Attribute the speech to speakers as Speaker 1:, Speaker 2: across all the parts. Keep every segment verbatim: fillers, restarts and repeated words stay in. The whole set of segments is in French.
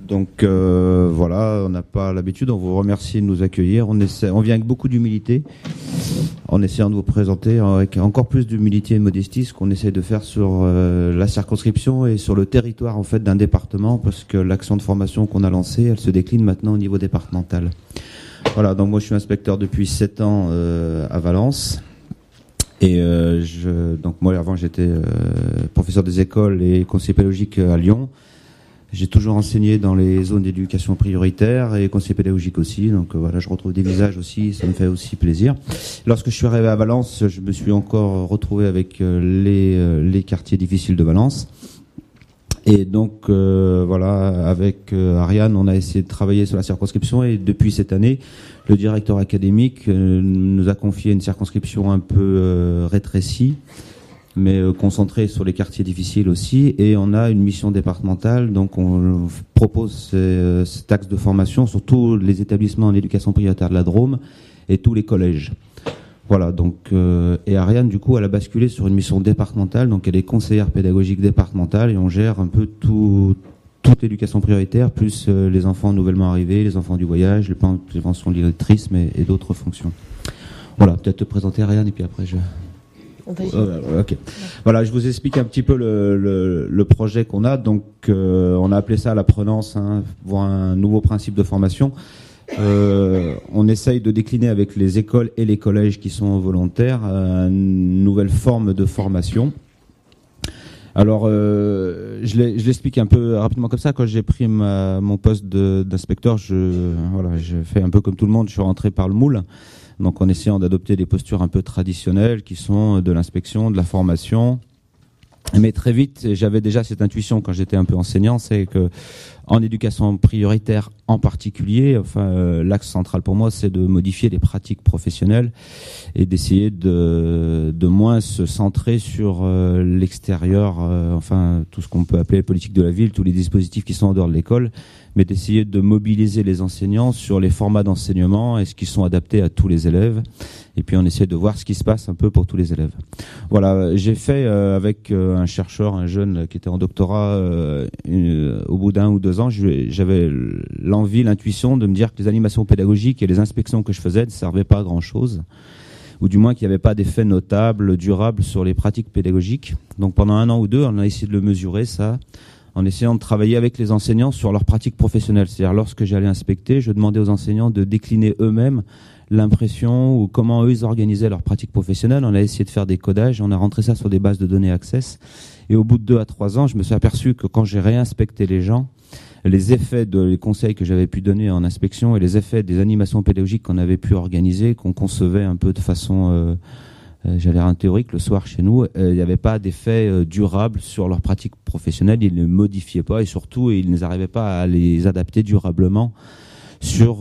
Speaker 1: Donc euh, voilà, on n'a pas l'habitude, on vous remercie de nous accueillir. On, essaie, on vient avec beaucoup d'humilité, en essayant de vous présenter avec encore plus d'humilité et de modestie ce qu'on essaie de faire sur euh, la circonscription et sur le territoire en fait d'un département, parce que l'action de formation qu'on a lancée, elle se décline maintenant au niveau départemental. Voilà, donc moi je suis inspecteur depuis sept ans euh, à Valence. Et euh, je, donc moi avant j'étais euh, professeur des écoles et conseiller pédagogique à Lyon. J'ai toujours enseigné dans les zones d'éducation prioritaire et conseiller pédagogique aussi. Donc euh, voilà, je retrouve des visages aussi, ça me fait aussi plaisir. Lorsque je suis arrivé à Valence, je me suis encore retrouvé avec euh, les, euh, les quartiers difficiles de Valence. Et donc euh, voilà, avec euh, Ariane, on a essayé de travailler sur la circonscription, et depuis cette année, le directeur académique euh, nous a confié une circonscription un peu euh, rétrécie, mais euh, concentrée sur les quartiers difficiles aussi, et on a une mission départementale, donc on propose euh, cet axe de formation sur tous les établissements en éducation prioritaire de la Drôme et tous les collèges. Voilà, donc euh, et Ariane, du coup, elle a basculé sur une mission départementale, donc elle est conseillère pédagogique départementale, et on gère un peu tout, toute l'éducation prioritaire, plus euh, les enfants nouvellement arrivés, les enfants du voyage, le plan de prévention de l'illettrisme et, et d'autres fonctions. Voilà, peut-être te présenter Ariane, et puis après je... Euh, ok. Voilà, je vous explique un petit peu le, le, le projet qu'on a. Donc, euh, on a appelé ça l'apprenance, hein, voir un nouveau principe de formation. Euh, on essaye de décliner avec les écoles et les collèges qui sont volontaires euh, une nouvelle forme de formation. Alors, euh, je l'explique un peu rapidement comme ça. Quand j'ai pris ma, mon poste d'inspecteur, je, voilà, j'ai fait un peu comme tout le monde. Je suis rentré par le moule. Donc, en essayant d'adopter des postures un peu traditionnelles qui sont de l'inspection, de la formation. Mais très vite, j'avais déjà cette intuition quand j'étais un peu enseignant, c'est que en éducation prioritaire en particulier, enfin euh, l'axe central pour moi, c'est de modifier les pratiques professionnelles et d'essayer de de moins se centrer sur euh, l'extérieur, euh, enfin tout ce qu'on peut appeler la politique de la ville, tous les dispositifs qui sont en dehors de l'école, mais d'essayer de mobiliser les enseignants sur les formats d'enseignement, est-ce qu'ils sont adaptés à tous les élèves, et puis on essaie de voir ce qui se passe un peu pour tous les élèves. Voilà, j'ai fait euh, avec euh, un chercheur, un jeune qui était en doctorat, euh, une, au bout d'un ou deux ans, j'avais l'envie, l'intuition de me dire que les animations pédagogiques et les inspections que je faisais ne servaient pas à grand-chose, ou du moins qu'il n'y avait pas d'effet notable, durable sur les pratiques pédagogiques. Donc pendant un an ou deux, on a essayé de le mesurer, ça, en essayant de travailler avec les enseignants sur leurs pratiques professionnelles. C'est-à-dire, lorsque j'allais inspecter, je demandais aux enseignants de décliner eux-mêmes l'impression ou comment eux ils organisaient leurs pratiques professionnelles. On a essayé de faire des codages, on a rentré ça sur des bases de données Access. Et au bout de deux à trois ans, je me suis aperçu que quand j'ai réinspecté les gens, les effets de les conseils que j'avais pu donner en inspection et les effets des animations pédagogiques qu'on avait pu organiser, qu'on concevait un peu de façon, euh, euh, j'allais dire un théorique le soir chez nous, il euh, n'y avait pas d'effet euh, durable sur leurs pratiques professionnelles. Ils ne modifiaient pas et surtout ils n'arrivaient pas à les adapter durablement sur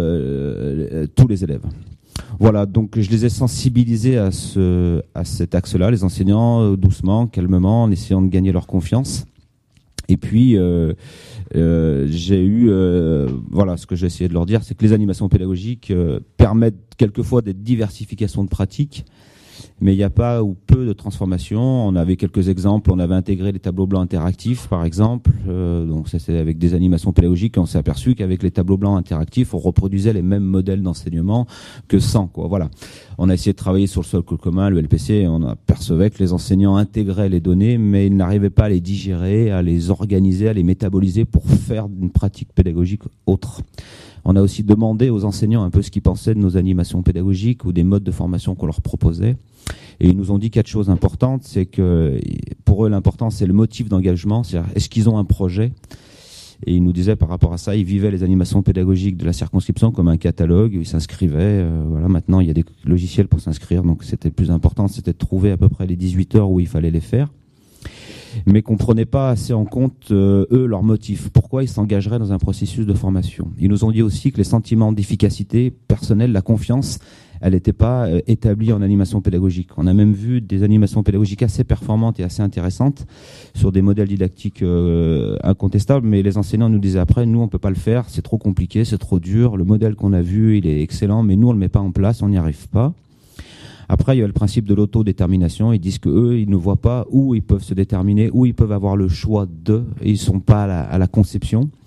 Speaker 1: euh, tous les élèves. Voilà, donc je les ai sensibilisés à ce à cet axe-là, les enseignants, euh, doucement, calmement, en essayant de gagner leur confiance. Et puis euh, euh, j'ai eu euh, voilà, ce que j'ai essayé de leur dire, c'est que les animations pédagogiques euh, permettent quelquefois des diversifications de pratiques, mais il n'y a pas ou peu de transformation. On avait quelques exemples, on avait intégré les tableaux blancs interactifs par exemple, euh, donc ça c'est avec des animations pédagogiques, et on s'est aperçu qu'avec les tableaux blancs interactifs on reproduisait les mêmes modèles d'enseignement que sans, quoi. Voilà. On a essayé de travailler sur le socle commun, le L P C, et on apercevait que les enseignants intégraient les données, mais ils n'arrivaient pas à les digérer, à les organiser, à les métaboliser pour faire une pratique pédagogique autre. On a aussi demandé aux enseignants un peu ce qu'ils pensaient de nos animations pédagogiques ou des modes de formation qu'on leur proposait. Et ils nous ont dit quatre choses importantes. C'est que pour eux, l'important, c'est le motif d'engagement. C'est-à-dire, est-ce qu'ils ont un projet ? Et ils nous disaient par rapport à ça, ils vivaient les animations pédagogiques de la circonscription comme un catalogue. Ils s'inscrivaient. Euh, voilà, maintenant, il y a des logiciels pour s'inscrire. Donc, c'était le plus important, c'était de trouver à peu près les dix-huit heures où il fallait les faire. Mais qu'on ne prenait pas assez en compte, euh, eux, leurs motifs. Pourquoi ils s'engageraient dans un processus de formation. Ils nous ont dit aussi que les sentiments d'efficacité personnelle, la confiance, elle n'était pas euh, établie en animation pédagogique. On a même vu des animations pédagogiques assez performantes et assez intéressantes sur des modèles didactiques euh, incontestables, mais les enseignants nous disaient après, nous, on ne peut pas le faire, c'est trop compliqué, c'est trop dur, le modèle qu'on a vu, il est excellent, mais nous, on ne le met pas en place, on n'y arrive pas. Après, il y a le principe de l'autodétermination. Ils disent qu'eux, ils ne voient pas où ils peuvent se déterminer, où ils peuvent avoir le choix de, et ils ne sont pas à la, à la conception.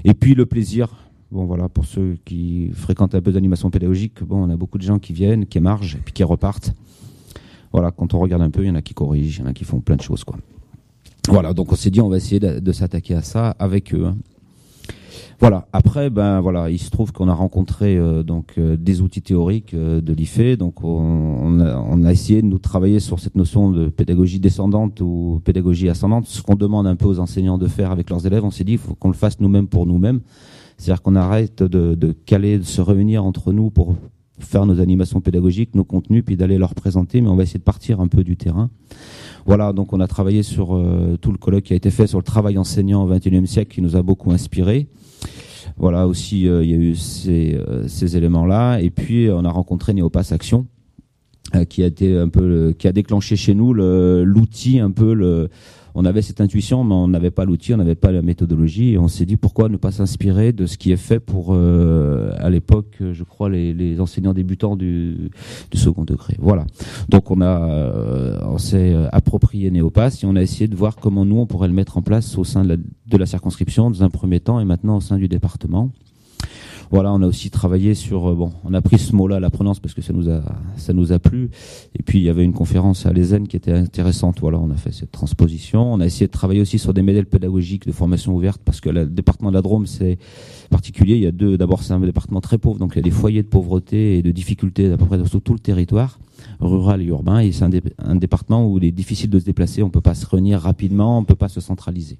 Speaker 1: Et puis le plaisir. Bon voilà, pour ceux qui fréquentent un peu d'animation pédagogique, bon, on a beaucoup de gens qui viennent, qui émargent et puis qui repartent. Voilà, quand on regarde un peu, il y en a qui corrigent, il y en a qui font plein de choses, quoi. Voilà, donc on s'est dit on va essayer de, de s'attaquer à ça avec eux. Hein. Voilà. Après, ben voilà, il se trouve qu'on a rencontré euh, donc euh, des outils théoriques euh, de l'I F E, donc on, on, a, on a essayé de nous travailler sur cette notion de pédagogie descendante ou pédagogie ascendante, ce qu'on demande un peu aux enseignants de faire avec leurs élèves. On s'est dit il faut qu'on le fasse nous-mêmes pour nous-mêmes. C'est-à-dire qu'on arrête de, de caler, de se réunir entre nous pour faire nos animations pédagogiques, nos contenus, puis d'aller leur présenter, mais on va essayer de partir un peu du terrain. Voilà, donc on a travaillé sur euh, tout le colloque qui a été fait sur le travail enseignant au vingt et unième siècle qui nous a beaucoup inspiré. Voilà, aussi euh, il y a eu ces, euh, ces éléments-là, et puis on a rencontré Néopass Action, euh, qui a été un peu, le, qui a déclenché chez nous le, l'outil un peu le. On avait cette intuition, mais on n'avait pas l'outil, on n'avait pas la méthodologie. Et on s'est dit pourquoi ne pas s'inspirer de ce qui est fait pour, euh, à l'époque, je crois, les, les enseignants débutants du, du second degré. Voilà. Donc on a, euh, on s'est approprié Néopass et on a essayé de voir comment nous on pourrait le mettre en place au sein de la, de la circonscription dans un premier temps et maintenant au sein du département. Voilà, on a aussi travaillé sur, bon, on a pris ce mot-là, l'apprenance, parce que ça nous a, ça nous a plu. Et puis, il y avait une conférence à l'E S E N qui était intéressante. Voilà, on a fait cette transposition. On a essayé de travailler aussi sur des modèles pédagogiques de formation ouverte, parce que le département de la Drôme, c'est particulier. Il y a deux, d'abord, c'est un département très pauvre, donc il y a des foyers de pauvreté et de difficultés à peu près sur tout le territoire, rural et urbain. Et c'est un, dé, un département où il est difficile de se déplacer. On peut pas se réunir rapidement, on peut pas se centraliser.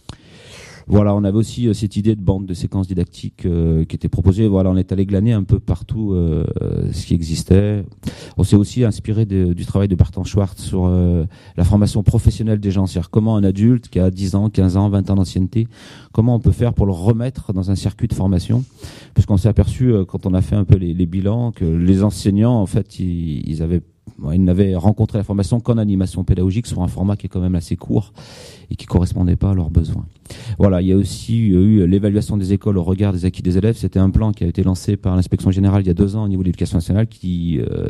Speaker 1: Voilà, on avait aussi euh, cette idée de bande de séquences didactiques euh, qui était proposée. Voilà, on est allé glaner un peu partout euh, ce qui existait. On s'est aussi inspiré de, du travail de Bertrand Schwartz sur euh, la formation professionnelle des gens. C'est-à-dire comment un adulte qui a dix ans, quinze ans, vingt ans d'ancienneté, comment on peut faire pour le remettre dans un circuit de formation. Puisqu'on s'est aperçu, euh, quand on a fait un peu les, les bilans, que les enseignants, en fait, ils, ils avaient Ils n'avaient rencontré la formation qu'en animation pédagogique sur un format qui est quand même assez court et qui ne correspondait pas à leurs besoins. Voilà, il y a aussi eu l'évaluation des écoles au regard des acquis des élèves. C'était un plan qui a été lancé par l'inspection générale il y a deux ans au niveau de l'éducation nationale qui, euh,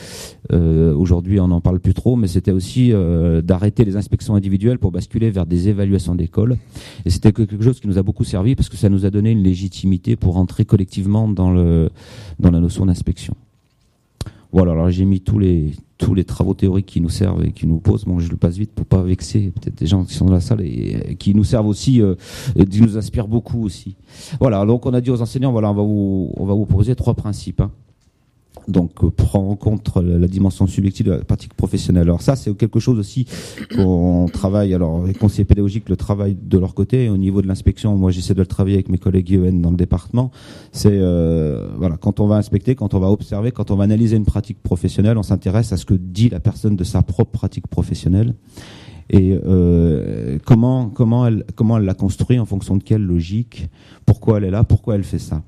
Speaker 1: euh, aujourd'hui, on n'en parle plus trop, mais c'était aussi euh, d'arrêter les inspections individuelles pour basculer vers des évaluations d'écoles. Et c'était quelque chose qui nous a beaucoup servi parce que ça nous a donné une légitimité pour entrer collectivement dans, le, dans la notion d'inspection. Voilà, alors j'ai mis tous les tous les travaux théoriques qui nous servent et qui nous posent. Bon, je le passe vite pour pas vexer peut-être des gens qui sont dans la salle et, et qui nous servent aussi, euh, et qui nous inspirent beaucoup aussi. Voilà, donc on a dit aux enseignants, voilà, on va vous on va vous proposer trois principes. Hein. Donc, euh, prendre en compte la, la dimension subjective de la pratique professionnelle. Alors ça, c'est quelque chose aussi qu'on travaille. Alors, les conseillers pédagogiques le travaillent de leur côté. Au niveau de l'inspection, moi, j'essaie de le travailler avec mes collègues I E N dans le département. C'est euh, voilà, quand on va inspecter, quand on va observer, quand on va analyser une pratique professionnelle, on s'intéresse à ce que dit la personne de sa propre pratique professionnelle et euh, comment comment elle comment elle l'a construit, en fonction de quelle logique, pourquoi elle est là, pourquoi elle fait ça.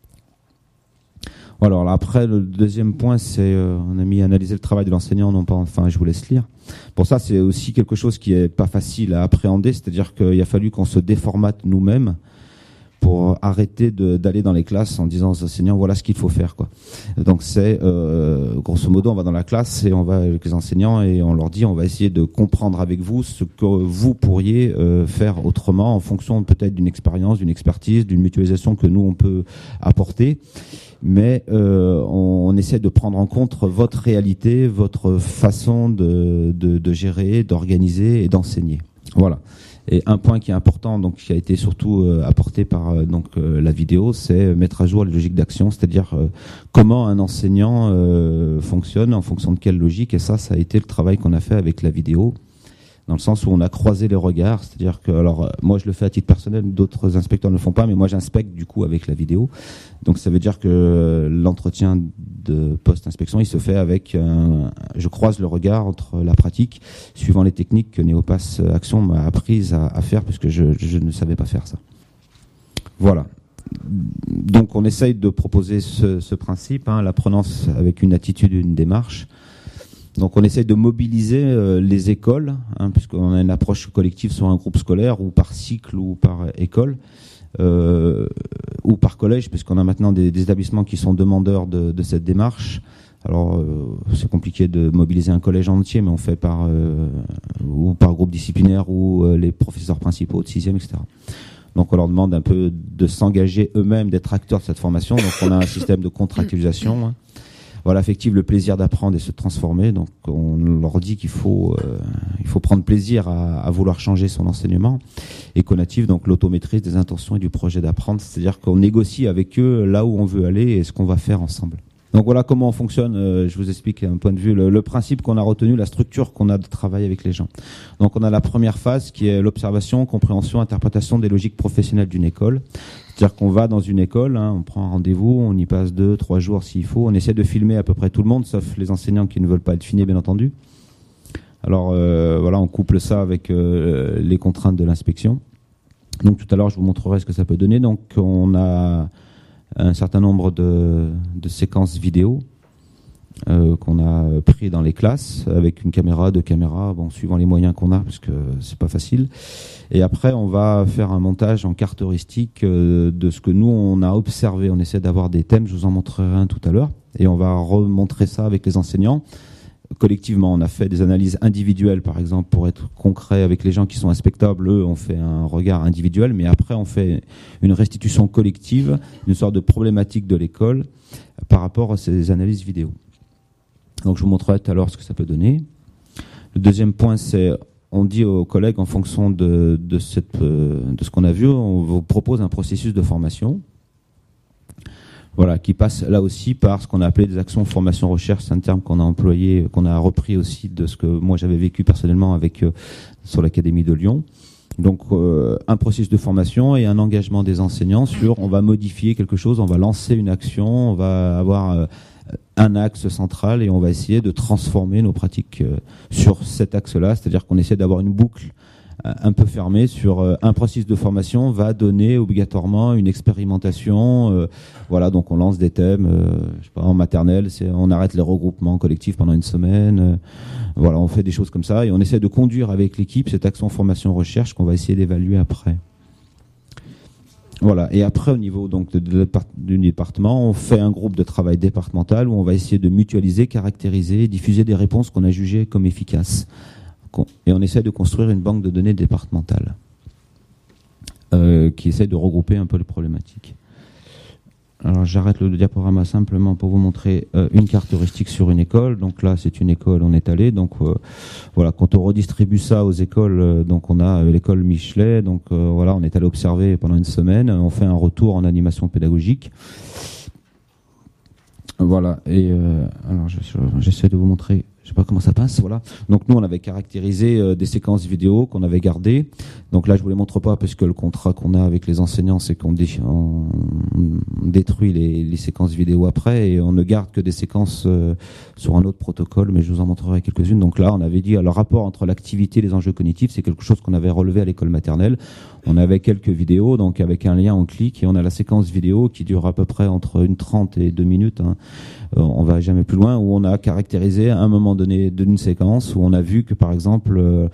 Speaker 1: Voilà, alors après, le deuxième point, c'est euh, on a mis à analyser le travail de l'enseignant, non pas, enfin, je vous laisse lire. Pour ça, c'est aussi quelque chose qui est pas facile à appréhender, c'est-à-dire qu'il a fallu qu'on se déformate nous-mêmes pour arrêter de, d'aller dans les classes en disant aux enseignants, voilà ce qu'il faut faire, quoi. Donc c'est, euh, grosso modo, on va dans la classe et on va avec les enseignants et on leur dit, on va essayer de comprendre avec vous ce que vous pourriez euh, faire autrement en fonction peut-être d'une expérience, d'une expertise, d'une mutualisation que nous, on peut apporter. Mais euh, on, on essaie de prendre en compte votre réalité, votre façon de, de, de gérer, d'organiser et d'enseigner. Voilà. Et un point qui est important, donc qui a été surtout euh, apporté par euh, donc euh, la vidéo, c'est mettre à jour les logiques d'action, c'est-à-dire euh, comment un enseignant euh, fonctionne, en fonction de quelle logique. Et ça, ça a été le travail qu'on a fait avec la vidéo, dans le sens où on a croisé les regards, c'est-à-dire que, alors moi je le fais à titre personnel, d'autres inspecteurs ne le font pas, mais moi j'inspecte du coup avec la vidéo. Donc ça veut dire que l'entretien de post-inspection, il se fait avec, un, je croise le regard entre la pratique, suivant les techniques que Néopass Action m'a apprises à, à faire, puisque je, je ne savais pas faire ça. Voilà. Donc on essaye de proposer ce, ce principe, hein, l'apprenance avec une attitude, une démarche. Donc on essaye de mobiliser euh, les écoles, hein, puisqu'on a une approche collective sur un groupe scolaire, ou par cycle, ou par école, euh, ou par collège, puisqu'on a maintenant des, des établissements qui sont demandeurs de, de cette démarche. Alors euh, c'est compliqué de mobiliser un collège entier, mais on fait par euh, ou par groupe disciplinaire, ou euh, les professeurs principaux de sixième, et cetera. Donc on leur demande un peu de s'engager eux-mêmes, d'être acteurs de cette formation. Donc on a un système de contractualisation. Hein. Voilà, affective, le plaisir d'apprendre et se transformer. Donc on leur dit qu'il faut, euh, il faut prendre plaisir à, à vouloir changer son enseignement. Et conative, donc l'automaîtrise des intentions et du projet d'apprendre. C'est-à-dire qu'on négocie avec eux là où on veut aller et ce qu'on va faire ensemble. Donc voilà comment on fonctionne. Euh, je vous explique un point de vue le, le principe qu'on a retenu, la structure qu'on a de travail avec les gens. Donc on a la première phase qui est l'observation, compréhension, interprétation des logiques professionnelles d'une école. C'est-à-dire qu'on va dans une école, hein, on prend un rendez-vous, on y passe deux, trois jours s'il faut. On essaie de filmer à peu près tout le monde, sauf les enseignants qui ne veulent pas être filmés, bien entendu. Alors euh, voilà, on couple ça avec euh, les contraintes de l'inspection. Donc tout à l'heure, je vous montrerai ce que ça peut donner. Donc on a un certain nombre de, de séquences vidéo euh, qu'on a pris dans les classes avec une caméra, deux caméras, bon, suivant les moyens qu'on a, parce que c'est pas facile. Et après, on va faire un montage en carte heuristique euh, de ce que nous, on a observé. On essaie d'avoir des thèmes, je vous en montrerai un tout à l'heure. Et on va remontrer ça avec les enseignants. Collectivement, on a fait des analyses individuelles, par exemple, pour être concret avec les gens qui sont inspectables. Eux, on fait un regard individuel, mais après, on fait une restitution collective, une sorte de problématique de l'école par rapport à ces analyses vidéo. Donc, je vous montrerai tout à l'heure ce que ça peut donner. Le deuxième point, c'est on dit aux collègues, en fonction de, de, cette, de ce qu'on a vu, on vous propose un processus de formation. Voilà, qui passe là aussi par ce qu'on a appelé des actions formation-recherche. C'est un terme qu'on a employé, qu'on a repris aussi de ce que moi j'avais vécu personnellement avec euh, sur l'Académie de Lyon. Donc euh, un processus de formation et un engagement des enseignants sur on va modifier quelque chose, on va lancer une action, on va avoir euh, un axe central et on va essayer de transformer nos pratiques euh, sur cet axe-là. C'est-à-dire qu'on essaie d'avoir une boucle un peu fermé sur euh, un processus de formation va donner obligatoirement une expérimentation. Euh, voilà, donc on lance des thèmes. Euh, je sais pas, en maternelle, c'est on arrête les regroupements collectifs pendant une semaine. Euh, voilà, on fait des choses comme ça et on essaie de conduire avec l'équipe cette action formation-recherche qu'on va essayer d'évaluer après. Voilà, et après au niveau donc de, de, de, du département, on fait un groupe de travail départemental où on va essayer de mutualiser, caractériser, diffuser des réponses qu'on a jugées comme efficaces. Et on essaie de construire une banque de données départementale euh, qui essaie de regrouper un peu les problématiques. Alors j'arrête le diaporama simplement pour vous montrer euh, une carte heuristique sur une école. Donc là c'est une école, on est allé. Donc euh, voilà, quand on redistribue ça aux écoles, euh, donc on a euh, l'école Michelet. Donc euh, voilà, on est allé observer pendant une semaine. On fait un retour en animation pédagogique. Voilà. Et euh, alors je, j'essaie de vous montrer. Je sais pas comment ça passe, voilà. Donc nous, on avait caractérisé euh, des séquences vidéo qu'on avait gardées. Donc là, je vous les montre pas parce que le contrat qu'on a avec les enseignants, c'est qu'on dé- on détruit les, les séquences vidéo après et on ne garde que des séquences euh, sur un autre protocole, mais je vous en montrerai quelques-unes. Donc là, on avait dit, alors, le rapport entre l'activité et les enjeux cognitifs, c'est quelque chose qu'on avait relevé à l'école maternelle. On avait quelques vidéos, donc avec un lien, on clique et on a la séquence vidéo qui dure à peu près entre une trente et deux minutes. Hein. Euh, on va jamais plus loin, où on a caractérisé un moment donné d'une séquence où on a vu que par exemple euh,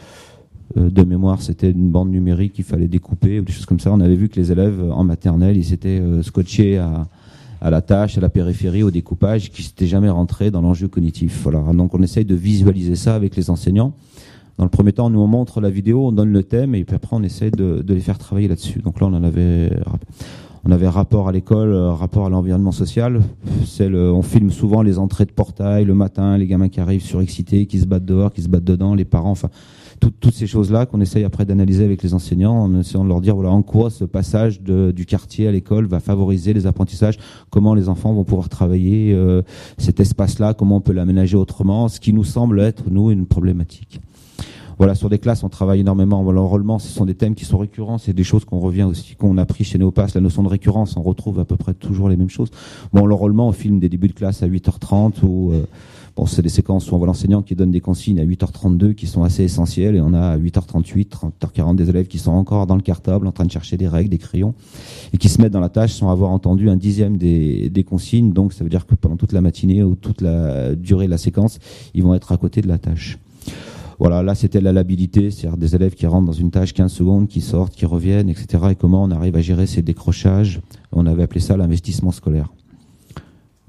Speaker 1: de mémoire c'était une bande numérique qu'il fallait découper ou des choses comme ça. On avait vu que les élèves en maternelle ils s'étaient euh, scotchés à, à la tâche, à la périphérie, au découpage, qui s'étaient jamais rentrés dans l'enjeu cognitif. Voilà. Donc on essaye de visualiser ça avec les enseignants. Dans le premier temps, nous on montre la vidéo, on donne le thème et puis après on essaie de, de les faire travailler là-dessus. Donc là on en avait On avait rapport à l'école, rapport à l'environnement social. C'est le, on filme souvent les entrées de portail le matin, les gamins qui arrivent surexcités, qui se battent dehors, qui se battent dedans, les parents, enfin, tout, toutes ces choses-là qu'on essaye après d'analyser avec les enseignants, en essayant de leur dire, voilà, en quoi ce passage de, du quartier à l'école va favoriser les apprentissages, comment les enfants vont pouvoir travailler euh, cet espace-là, comment on peut l'aménager autrement, ce qui nous semble être, nous, une problématique. Voilà, sur des classes, on travaille énormément. L'enrôlement, ce sont des thèmes qui sont récurrents. C'est des choses qu'on revient aussi, qu'on a pris chez Néopass. La notion de récurrence, on retrouve à peu près toujours les mêmes choses. Bon, l'enrôlement, on filme des débuts de classe à huit heures trente ou, euh, bon, c'est des séquences où on voit l'enseignant qui donne des consignes à huit heures trente-deux qui sont assez essentielles et on a à huit heures trente-huit, trente heures quarante des élèves qui sont encore dans le cartable en train de chercher des règles, des crayons et qui se mettent dans la tâche sans avoir entendu un dixième des, des consignes. Donc, ça veut dire que pendant toute la matinée ou toute la durée de la séquence, ils vont être à côté de la tâche. Voilà, là c'était la labilité, c'est-à-dire des élèves qui rentrent dans une tâche quinze secondes, qui sortent, qui reviennent, et cetera. Et comment on arrive à gérer ces décrochages. On avait appelé ça l'investissement scolaire.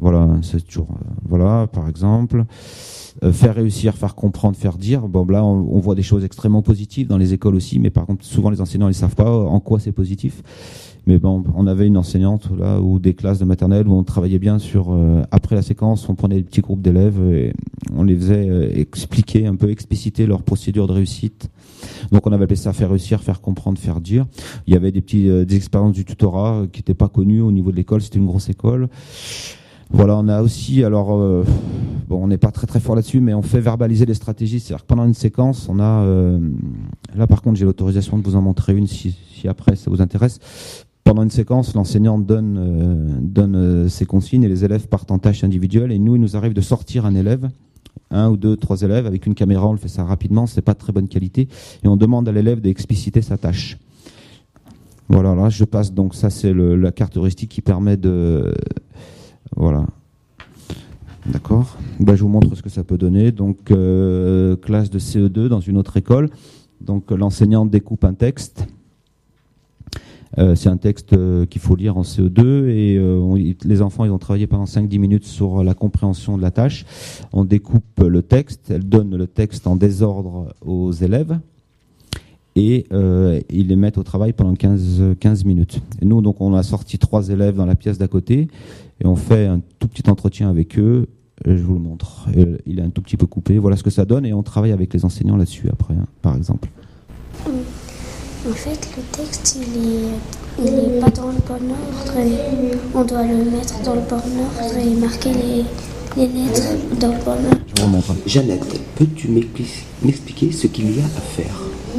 Speaker 1: Voilà, c'est toujours, euh, voilà, par exemple. Euh, faire réussir, faire comprendre, faire dire. Bon, là, on, on voit des choses extrêmement positives dans les écoles aussi, mais par contre, souvent les enseignants ne savent pas en quoi c'est positif. Mais bon, on avait une enseignante là, ou des classes de maternelle où on travaillait bien sur. Euh, après la séquence, on prenait des petits groupes d'élèves et on les faisait euh, expliquer un peu, expliciter leur procédure de réussite. Donc on avait appelé ça faire réussir, faire comprendre, faire dire. Il y avait des petits euh, des expériences du tutorat euh, qui n'étaient pas connues au niveau de l'école. C'était une grosse école. Voilà, on a aussi, alors, euh, bon, on n'est pas très très fort là-dessus, mais on fait verbaliser les stratégies. C'est-à-dire que pendant une séquence, on a, euh, là par contre, j'ai l'autorisation de vous en montrer une si, si après ça vous intéresse. Pendant une séquence, l'enseignant donne, euh, donne euh, ses consignes et les élèves partent en tâches individuelles. Et nous, il nous arrive de sortir un élève, un ou deux, trois élèves avec une caméra. On le fait ça rapidement, c'est pas de très bonne qualité, et on demande à l'élève d'expliciter sa tâche. Voilà, là, je passe. Donc ça, c'est le, la carte heuristique qui permet de Voilà. D'accord. Ben, je vous montre ce que ça peut donner. Donc, euh, classe de C E deux dans une autre école. Donc, l'enseignant découpe un texte. Euh, c'est un texte euh, qu'il faut lire en C E deux et euh, on, les enfants ils ont travaillé pendant cinq à dix minutes sur la compréhension de la tâche. On découpe le texte. Elle donne le texte en désordre aux élèves. Et euh, ils les mettent au travail pendant quinze minutes. Et nous, donc, on a sorti trois élèves dans la pièce d'à côté et on fait un tout petit entretien avec eux. Je vous le montre. Et il est un tout petit peu coupé. Voilà ce que ça donne et on travaille avec les enseignants là-dessus après, hein, par exemple.
Speaker 2: En fait, le texte, il est, il est pas dans le bon ordre. Et on doit le mettre dans le bon ordre et marquer les, les lettres dans le bon ordre.
Speaker 1: Je vous remontre.
Speaker 3: Jeannette, peux-tu m'expliquer ce qu'il y a à faire ?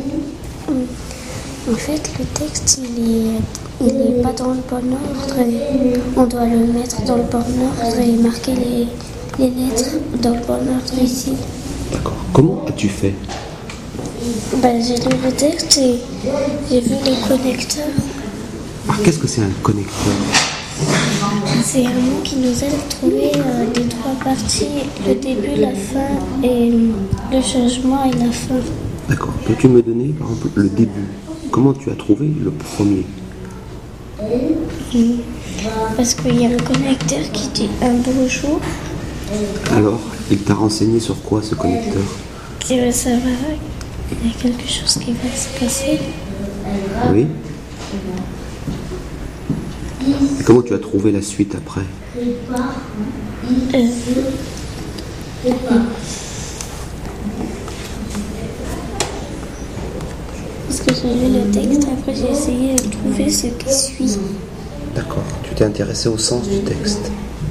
Speaker 2: En fait, le texte, il est, il est pas dans le bon ordre. Et on doit le mettre dans le bon ordre et marquer les, les lettres dans le bon ordre ici.
Speaker 3: D'accord. Comment as-tu fait ?
Speaker 2: Ben, j'ai lu le texte et j'ai vu les connecteurs.
Speaker 3: Ah, qu'est-ce que c'est un connecteur ?
Speaker 2: C'est un mot qui nous aide à trouver euh, les trois parties, le début, la fin et le changement et la fin.
Speaker 3: D'accord. Peux-tu me donner, par exemple, le début ? Comment tu as trouvé le premier ?
Speaker 2: Parce qu'il y a un connecteur qui dit un bonjour.
Speaker 3: Alors, il t'a renseigné sur quoi ce connecteur ?
Speaker 2: Et ben, ça va, il y a quelque chose qui va se passer.
Speaker 3: Oui. Et comment tu as trouvé la suite après ?
Speaker 2: Euh... Parce que j'ai lu le texte, après j'ai essayé de trouver ce qui suit.
Speaker 3: D'accord. Tu t'es intéressé au sens du texte.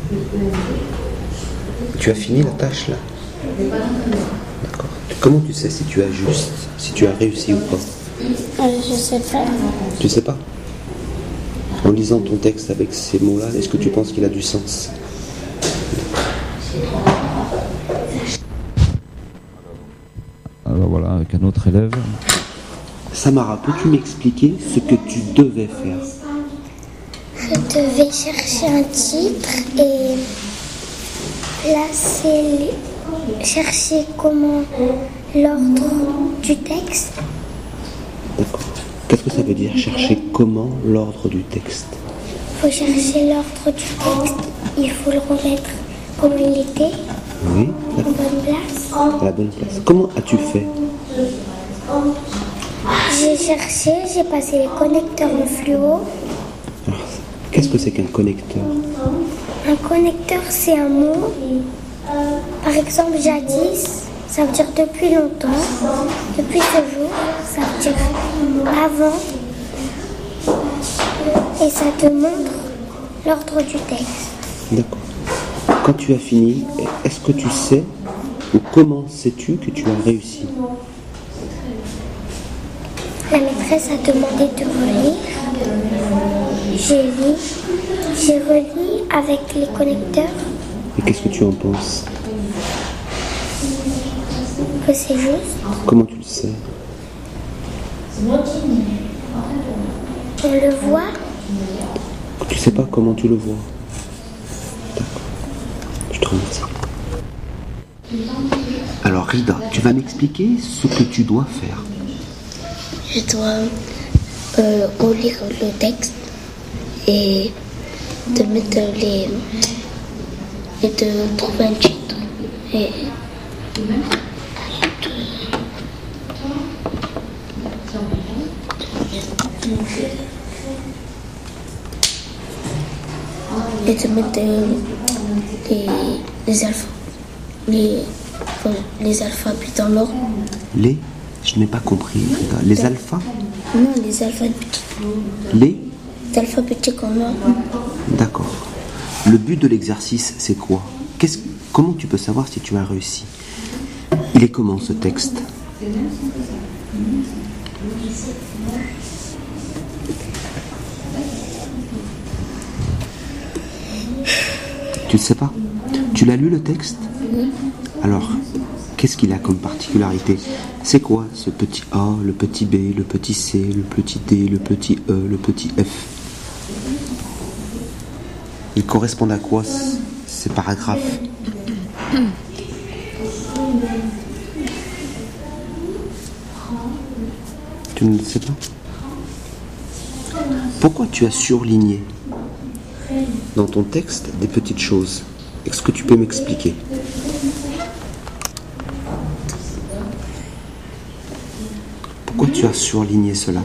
Speaker 3: Tu as fini la tâche là ? D'accord. Comment tu sais si tu as juste, si tu as réussi ou pas ?
Speaker 2: Euh, je sais pas.
Speaker 3: Tu sais pas ? En lisant ton texte avec ces mots-là, est-ce que tu penses qu'il a du sens ?
Speaker 1: Alors voilà, avec un autre élève.
Speaker 3: Samara, peux-tu m'expliquer ce que tu devais faire ?
Speaker 4: Je devais chercher un titre et placer, chercher comment l'ordre du texte.
Speaker 3: D'accord. Qu'est-ce que ça veut dire, chercher comment l'ordre du texte ?
Speaker 4: Il faut chercher l'ordre du texte, il faut le remettre comme il était,
Speaker 3: Oui,
Speaker 4: en bonne place.
Speaker 3: à la bonne place. Comment as-tu fait ?
Speaker 4: J'ai cherché, j'ai passé les connecteurs en fluo.
Speaker 3: Alors, qu'est-ce que c'est qu'un connecteur ?
Speaker 4: Un connecteur, c'est un mot. Par exemple, jadis, ça veut dire depuis longtemps. Depuis toujours, ça veut dire avant. Et ça te montre l'ordre du texte.
Speaker 3: D'accord. Quand tu as fini, est-ce que tu sais ou comment sais-tu que tu as réussi ?
Speaker 4: La maîtresse a demandé de relire. J'ai lu. J'ai relu avec les connecteurs.
Speaker 3: Et qu'est-ce que tu en penses ?
Speaker 4: Que c'est juste.
Speaker 3: Comment tu le sais ?
Speaker 4: On le voit.
Speaker 3: Tu sais pas comment tu le vois. D'accord. Je te remercie. Alors Rida, tu vas m'expliquer ce que tu dois faire.
Speaker 2: Je dois euh, relire le texte et de mettre les, et de trouver un titre. Et et de mettre euh, les, les, alpha, les, euh, les alphabets dans l'ordre.
Speaker 3: Les Je n'ai pas compris. Les
Speaker 2: Dans-
Speaker 3: alphas
Speaker 2: Non, les alphabétiques.
Speaker 3: Les
Speaker 2: Les alphabétiques en ordre.
Speaker 3: D'accord. Le but de l'exercice, c'est quoi? Qu'est-ce, Comment tu peux savoir si tu as réussi? Il est comment ce texte? Tu ne sais pas? Tu l'as lu le texte? Alors, qu'est-ce qu'il a comme particularité? C'est quoi ce petit A, le petit B, le petit C, le petit D, le petit E, le petit F? Ils correspondent à quoi c- ces paragraphes? Tu ne sais pas? Pourquoi tu as surligné dans ton texte des petites choses? Est-ce que tu peux m'expliquer? Pourquoi tu as surligné cela?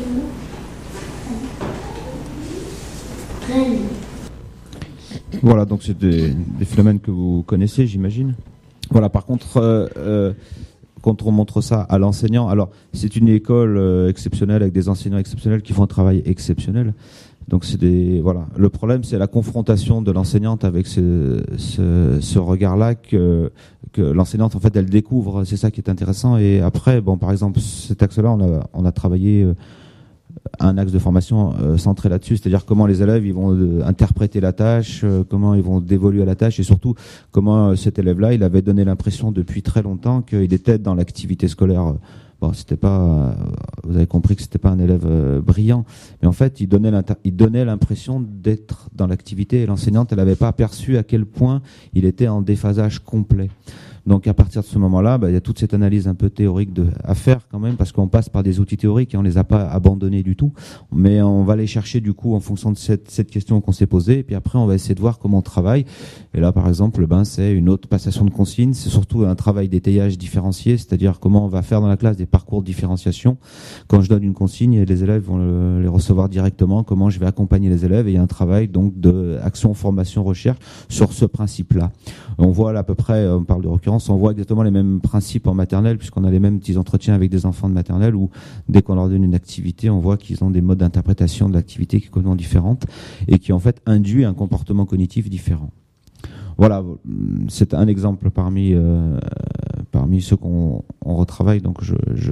Speaker 1: Voilà, donc c'est des, des phénomènes que vous connaissez, j'imagine. Voilà, par contre, euh, euh, quand on montre ça à l'enseignant, alors c'est une école euh, exceptionnelle avec des enseignants exceptionnels qui font un travail exceptionnel. Donc c'est des voilà. Le problème, c'est la confrontation de l'enseignante avec ce, ce, ce regard-là que, que l'enseignante en fait elle découvre. C'est ça qui est intéressant. Et après, bon, par exemple, cet axe-là, on a on a travaillé euh, un axe de formation euh, centré là-dessus, c'est-à-dire comment les élèves ils vont euh, interpréter la tâche, euh, comment ils vont dévoluer à la tâche, et surtout comment euh, cet élève-là, il avait donné l'impression depuis très longtemps qu'il était dans l'activité scolaire. Bon, c'était pas, euh, vous avez compris que c'était pas un élève euh, brillant, mais en fait, il donnait l'inter- il donnait l'impression d'être dans l'activité, et l'enseignante, elle n'avait pas aperçu à quel point il était en déphasage complet. Donc à partir de ce moment-là, bah, il y a toute cette analyse un peu théorique de, à faire quand même, parce qu'on passe par des outils théoriques et on les a pas abandonnés du tout. Mais on va les chercher du coup en fonction de cette, cette question qu'on s'est posée. Et puis après, on va essayer de voir comment on travaille. Et là, par exemple, ben, c'est une autre passation de consignes. C'est surtout un travail d'étayage différencié, c'est-à-dire comment on va faire dans la classe des parcours de différenciation. Quand je donne une consigne, les élèves vont le, les recevoir directement. Comment je vais accompagner les élèves. Et il y a un travail donc de action, formation, recherche sur ce principe-là. On voit là à peu près, on parle de récurrence, on voit exactement les mêmes principes en maternelle, puisqu'on a les mêmes petits entretiens avec des enfants de maternelle où dès qu'on leur donne une activité, on voit qu'ils ont des modes d'interprétation de l'activité qui sont complètement différentes et qui en fait induit un comportement cognitif différent. Voilà, c'est un exemple parmi euh, parmi ceux qu'on on retravaille. Donc je, je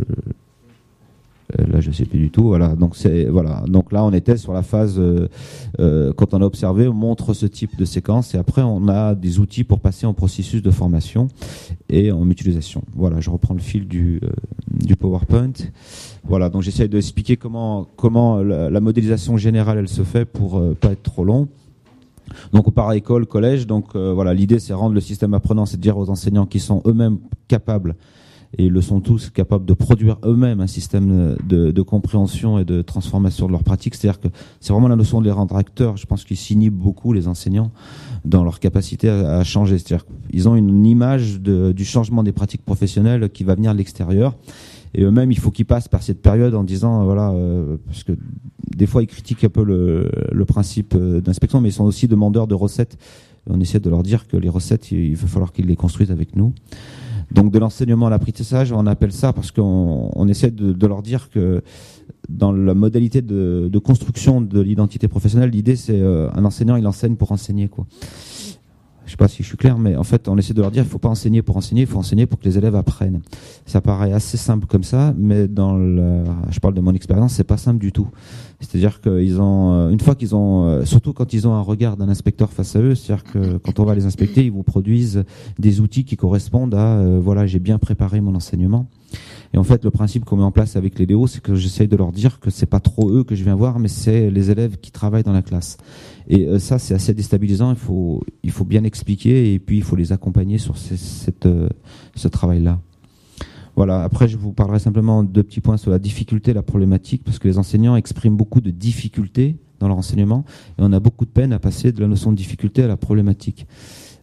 Speaker 1: là je sais plus du tout. Voilà, donc c'est voilà. Donc là on était sur la phase euh, euh, quand on a observé, on montre ce type de séquence et après on a des outils pour passer en processus de formation et en utilisation. Voilà, je reprends le fil du euh, du PowerPoint. Voilà, donc j'essaie de expliquer comment comment la, la modélisation générale elle se fait pour euh, pas être trop long. Donc on part à école, collège. Donc euh, voilà, l'idée c'est rendre le système apprenant, c'est de dire aux enseignants qui sont eux-mêmes capables, et ils le sont tous, capables de produire eux-mêmes un système de, de compréhension et de transformation de leur pratique. C'est-à-dire que c'est vraiment la notion de les rendre acteurs. Je pense qu'ils s'inhibent beaucoup, les enseignants, dans leur capacité à, à changer. C'est-à-dire qu'ils ont une image de, du changement des pratiques professionnelles qui va venir de l'extérieur. Et eux-mêmes, il faut qu'ils passent par cette période en disant, voilà, euh, parce que des fois, ils critiquent un peu le, le principe d'inspection, mais ils sont aussi demandeurs de recettes. On essaie de leur dire que les recettes, il va falloir qu'ils les construisent avec nous. Donc, de l'enseignement à l'apprentissage, on appelle ça parce qu'on on essaie de, de leur dire que dans la modalité de, de construction de l'identité professionnelle, l'idée, c'est euh, un enseignant, il enseigne pour enseigner, quoi. Je sais pas si je suis clair, mais en fait, on essaie de leur dire, il faut pas enseigner pour enseigner, il faut enseigner pour que les élèves apprennent. Ça paraît assez simple comme ça, mais dans la, je parle de mon expérience, c'est pas simple du tout. C'est-à-dire qu'ils ont, une fois qu'ils ont, surtout quand ils ont un regard d'un inspecteur face à eux, c'est-à-dire que quand on va les inspecter, ils vous produisent des outils qui correspondent à, euh, voilà, j'ai bien préparé mon enseignement. Et en fait, le principe qu'on met en place avec les Léo, c'est que j'essaye de leur dire que c'est pas trop eux que je viens voir, mais c'est les élèves qui travaillent dans la classe. Et euh, ça, c'est assez déstabilisant. Il faut, il faut bien expliquer et puis il faut les accompagner sur ces, cette, euh, ce travail-là. Voilà. Après, je vous parlerai simplement de deux petits points sur la difficulté, la problématique, parce que les enseignants expriment beaucoup de difficultés dans leur enseignement et on a beaucoup de peine à passer de la notion de difficulté à la problématique.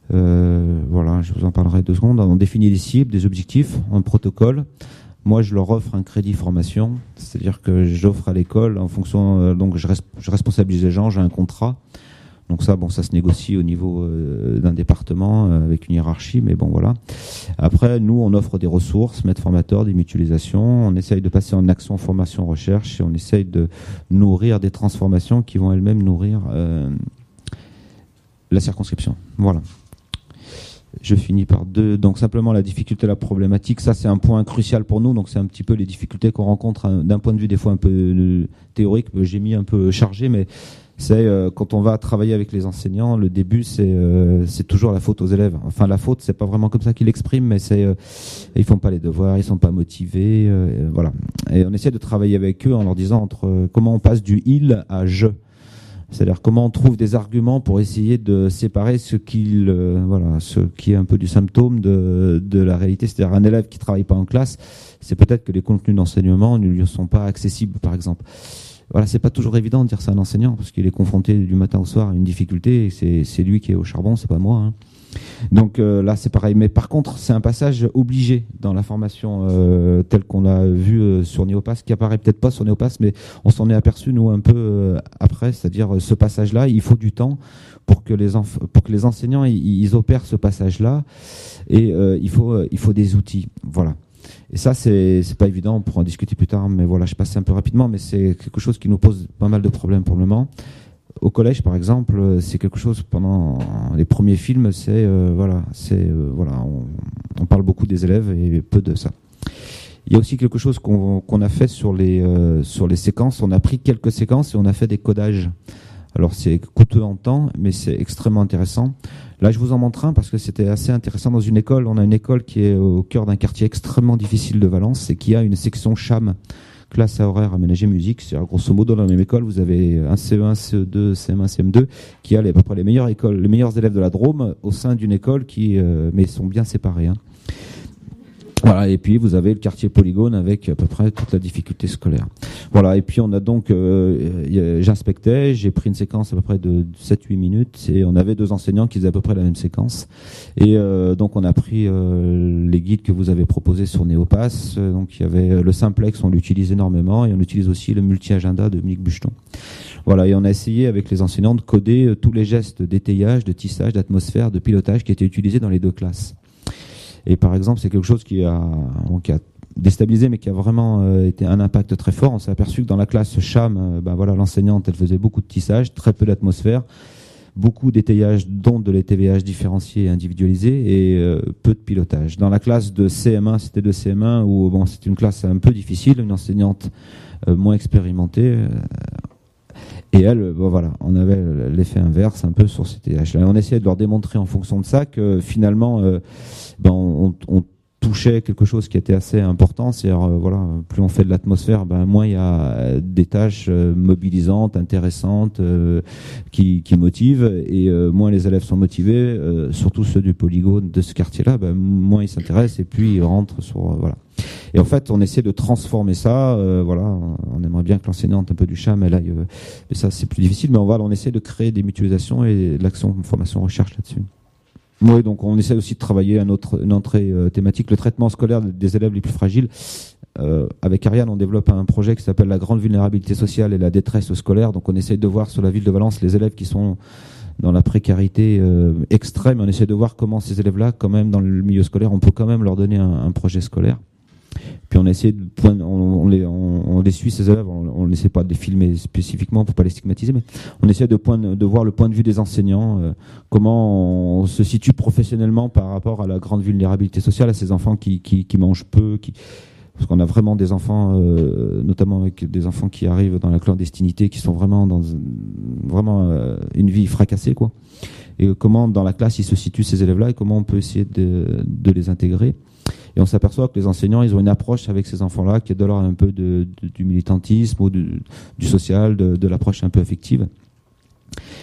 Speaker 1: Euh, voilà, je vous en parlerai deux secondes. On définit des cibles, des objectifs, un protocole. Moi, je leur offre un crédit formation, c'est-à-dire que j'offre à l'école en fonction. Euh, donc, je, res- je responsabilise les gens, j'ai un contrat. Donc ça, bon, ça se négocie au niveau euh, d'un département euh, avec une hiérarchie, mais bon, voilà. Après, nous, on offre des ressources, maîtres formateurs, des mutualisations. On essaye de passer en action, formation, recherche, et on essaye de nourrir des transformations qui vont elles-mêmes nourrir euh, la circonscription. Voilà. Je finis par deux. Donc simplement la difficulté, la problématique, ça c'est un point crucial pour nous. Donc c'est un petit peu les difficultés qu'on rencontre hein, d'un point de vue des fois un peu euh, théorique. J'ai mis un peu chargé, mais c'est euh, quand on va travailler avec les enseignants, le début c'est euh, c'est toujours la faute aux élèves. Enfin la faute, c'est pas vraiment comme ça qu'ils l'expriment, mais c'est euh, ils font pas les devoirs, ils sont pas motivés, euh, voilà. Et on essaie de travailler avec eux en leur disant entre euh, comment on passe du il à je. C'est-à-dire comment on trouve des arguments pour essayer de séparer ce qui, euh, voilà, ce qui est un peu du symptôme de, de la réalité. C'est-à-dire un élève qui travaille pas en classe, c'est peut-être que les contenus d'enseignement ne lui sont pas accessibles, par exemple. Voilà, c'est pas toujours évident de dire ça à un enseignant parce qu'il est confronté du matin au soir à une difficulté et c'est, c'est lui qui est au charbon, c'est pas moi. Hein. Donc euh, là, c'est pareil. Mais par contre, c'est un passage obligé dans la formation euh, telle qu'on l'a vu euh, sur Néopass, qui apparaît peut-être pas sur Néopass, mais on s'en est aperçu nous un peu euh, après, c'est-à-dire euh, ce passage-là, il faut du temps pour que les enf- pour que les enseignants ils, ils opèrent ce passage-là, et euh, il faut euh, il faut des outils, voilà. Et ça, c'est c'est pas évident, on pourra en discuter plus tard, mais voilà, je passe un peu rapidement, mais c'est quelque chose qui nous pose pas mal de problèmes pour le moment. Au collège, par exemple, c'est quelque chose pendant les premiers films, c'est euh, voilà, c'est euh, voilà, on, on parle beaucoup des élèves et peu de ça. Il y a aussi quelque chose qu'on, qu'on a fait sur les euh, sur les séquences. On a pris quelques séquences et on a fait des codages. Alors c'est coûteux en temps, mais c'est extrêmement intéressant. Là, je vous en montre un parce que c'était assez intéressant dans une école. On a une école qui est au cœur d'un quartier extrêmement difficile de Valence et qui a une section C H A M, classe à horaire aménagée musique. C'est-à-dire, grosso modo, dans la même école, vous avez un C E un, C E deux, C M un, C M deux, qui a les, à peu près les meilleures écoles, les meilleurs élèves de la Drôme au sein d'une école qui, euh, mais sont bien séparés. Hein. Voilà, et puis vous avez le quartier Polygone avec à peu près toute la difficulté scolaire. Voilà, et puis on a donc, euh, j'inspectais, j'ai pris une séquence à peu près de sept huit minutes et on avait deux enseignants qui faisaient à peu près la même séquence. Et euh, donc on a pris euh, les guides que vous avez proposés sur Néopass. Donc il y avait le simplex, on l'utilise énormément, et on utilise aussi le multi-agenda de Dominique Bucheton. Voilà, et on a essayé avec les enseignants de coder tous les gestes d'étayage, de tissage, d'atmosphère, de pilotage qui étaient utilisés dans les deux classes. Et par exemple, c'est quelque chose qui a, qui a déstabilisé, mais qui a vraiment euh, été un impact très fort. On s'est aperçu que dans la classe C H A M, euh, ben voilà, l'enseignante, elle faisait beaucoup de tissage, très peu d'atmosphère, beaucoup d'étayage, dont de l'E T V H différencié et individualisé, et euh, peu de pilotage. Dans la classe de C M un, c'était de C M un, où bon, c'était une classe un peu difficile, une enseignante euh, moins expérimentée. Euh, Et elle, bon voilà, on avait l'effet inverse un peu sur ces T H là. On essayait de leur démontrer en fonction de ça que finalement, euh, ben on, on touchait quelque chose qui était assez important. C'est-à-dire, euh, voilà, plus on fait de l'atmosphère, ben moins il y a des tâches euh, mobilisantes, intéressantes, euh, qui, qui motivent. Et euh, moins les élèves sont motivés, euh, surtout ceux du polygone de ce quartier-là, ben moins ils s'intéressent et puis ils rentrent sur euh, voilà. Et en fait, on essaie de transformer ça. Euh, voilà, on aimerait bien que l'enseignante un peu du C H A M, elle aille, euh, mais ça c'est plus difficile. Mais on va, on essaie de créer des mutualisations et de l'action formation recherche là-dessus. Oui, donc on essaie aussi de travailler un autre, une entrée euh, thématique, le traitement scolaire des élèves les plus fragiles. Euh, avec Ariane, on développe un projet qui s'appelle la grande vulnérabilité sociale et la détresse scolaire. Donc on essaie de voir sur la ville de Valence les élèves qui sont dans la précarité euh, extrême. On essaie de voir comment ces élèves-là, quand même dans le milieu scolaire, on peut quand même leur donner un, un projet scolaire. Puis on essaie de point, on, on, les, on, on les suit ces élèves, on n'essaie pas de les filmer spécifiquement pour pas les stigmatiser, mais on essaie de, point, de voir le point de vue des enseignants, euh, comment on se situe professionnellement par rapport à la grande vulnérabilité sociale, à ces enfants qui, qui, qui mangent peu, qui, parce qu'on a vraiment des enfants, euh, notamment avec des enfants qui arrivent dans la clandestinité, qui sont vraiment dans vraiment euh, une vie fracassée, quoi. Et comment dans la classe ils se situent ces élèves-là et comment on peut essayer de, de les intégrer. Et on s'aperçoit que les enseignants, ils ont une approche avec ces enfants-là qui est de leur un peu de, de, du militantisme ou de, du social, de, de l'approche un peu affective.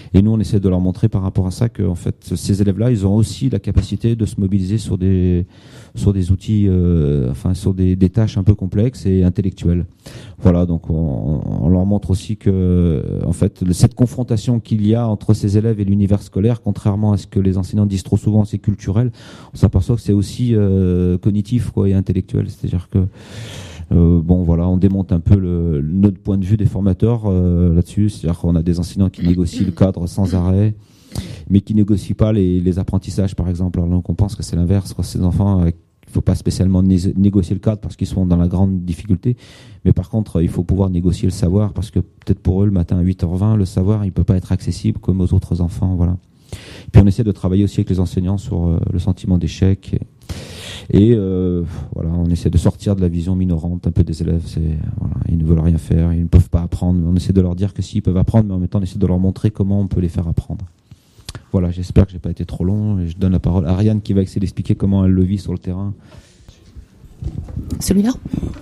Speaker 1: Et nous, on essaie de leur montrer par rapport à ça que, en fait, ces élèves-là, ils ont aussi la capacité de se mobiliser sur des, sur des outils, euh, enfin, sur des, des tâches un peu complexes et intellectuelles. Voilà, donc on, on leur montre aussi que, en fait, cette confrontation qu'il y a entre ces élèves et l'univers scolaire, contrairement à ce que les enseignants disent trop souvent, c'est culturel. On s'aperçoit que c'est aussi euh, cognitif, quoi, et intellectuel. C'est-à-dire que Euh, bon, voilà, on démonte un peu le, notre point de vue des formateurs euh, là-dessus. C'est-à-dire qu'on a des enseignants qui négocient le cadre sans arrêt, mais qui négocient pas les, les apprentissages, par exemple. Alors donc on pense que c'est l'inverse. Quoi. Ces enfants, euh, il faut pas spécialement né- négocier le cadre parce qu'ils sont dans la grande difficulté. Mais par contre, il faut pouvoir négocier le savoir parce que peut-être pour eux, le matin à huit heures vingt, le savoir, il peut pas être accessible comme aux autres enfants. Voilà. Et puis on essaie de travailler aussi avec les enseignants sur euh, le sentiment d'échec. Et, Et euh, voilà, on essaie de sortir de la vision minorante un peu des élèves. C'est, voilà, ils ne veulent rien faire, ils ne peuvent pas apprendre. On essaie de leur dire que s'ils peuvent apprendre, mais en même temps, on essaie de leur montrer comment on peut les faire apprendre. Voilà, j'espère que j'ai pas été trop long. Et je donne la parole à Ariane qui va essayer d'expliquer comment elle le vit sur le terrain.
Speaker 5: Celui-là ?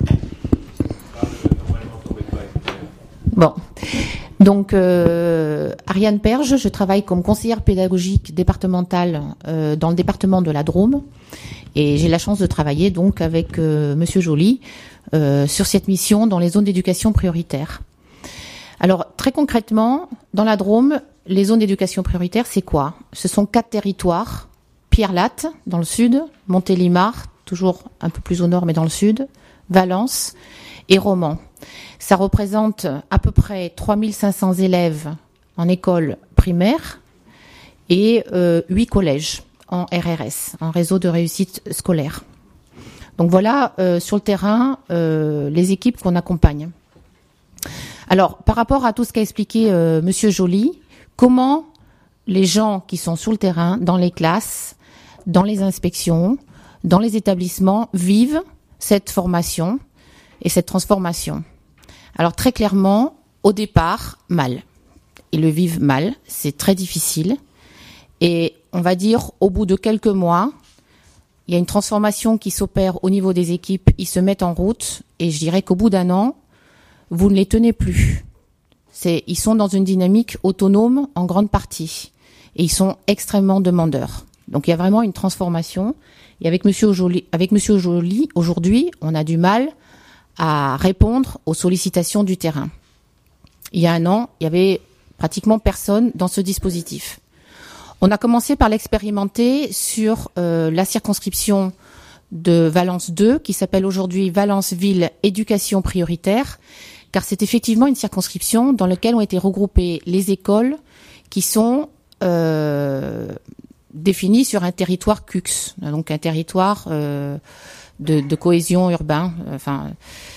Speaker 5: Bon. Donc, euh, Ariane Perge, je travaille comme conseillère pédagogique départementale euh, dans le département de la Drôme. Et j'ai la chance de travailler donc avec euh, Monsieur Joly euh, sur cette mission dans les zones d'éducation prioritaire. Alors, très concrètement, dans la Drôme, les zones d'éducation prioritaire, c'est quoi ? Ce sont quatre territoires. Pierre-Latte, dans le sud, Montélimar, toujours un peu plus au nord, mais dans le sud, Valence et Romans. Ça représente à peu près trois mille cinq cents élèves en école primaire et euh, huit collèges en R R S, en réseau de réussite scolaire. Donc voilà, euh, sur le terrain, euh, les équipes qu'on accompagne. Alors, par rapport à tout ce qu'a expliqué euh, Monsieur Joly, comment les gens qui sont sur le terrain, dans les classes, dans les inspections, dans les établissements, vivent cette formation et cette transformation. Alors très clairement, au départ, mal. Ils le vivent mal, c'est très difficile. Et on va dire, au bout de quelques mois, il y a une transformation qui s'opère au niveau des équipes, ils se mettent en route, et je dirais qu'au bout d'un an, vous ne les tenez plus. C'est, ils sont dans une dynamique autonome en grande partie, et ils sont extrêmement demandeurs. Donc il y a vraiment une transformation. Et avec Monsieur Joly, avec Monsieur Joly, aujourd'hui, on a du mal à répondre aux sollicitations du terrain. Il y a un an, il y avait pratiquement personne dans ce dispositif. On a commencé par l'expérimenter sur euh, la circonscription de Valence deux, qui s'appelle aujourd'hui Valence Ville Éducation Prioritaire, car c'est effectivement une circonscription dans laquelle ont été regroupées les écoles qui sont euh, définies sur un territoire C U X, donc un territoire euh, de, de cohésion urbain, enfin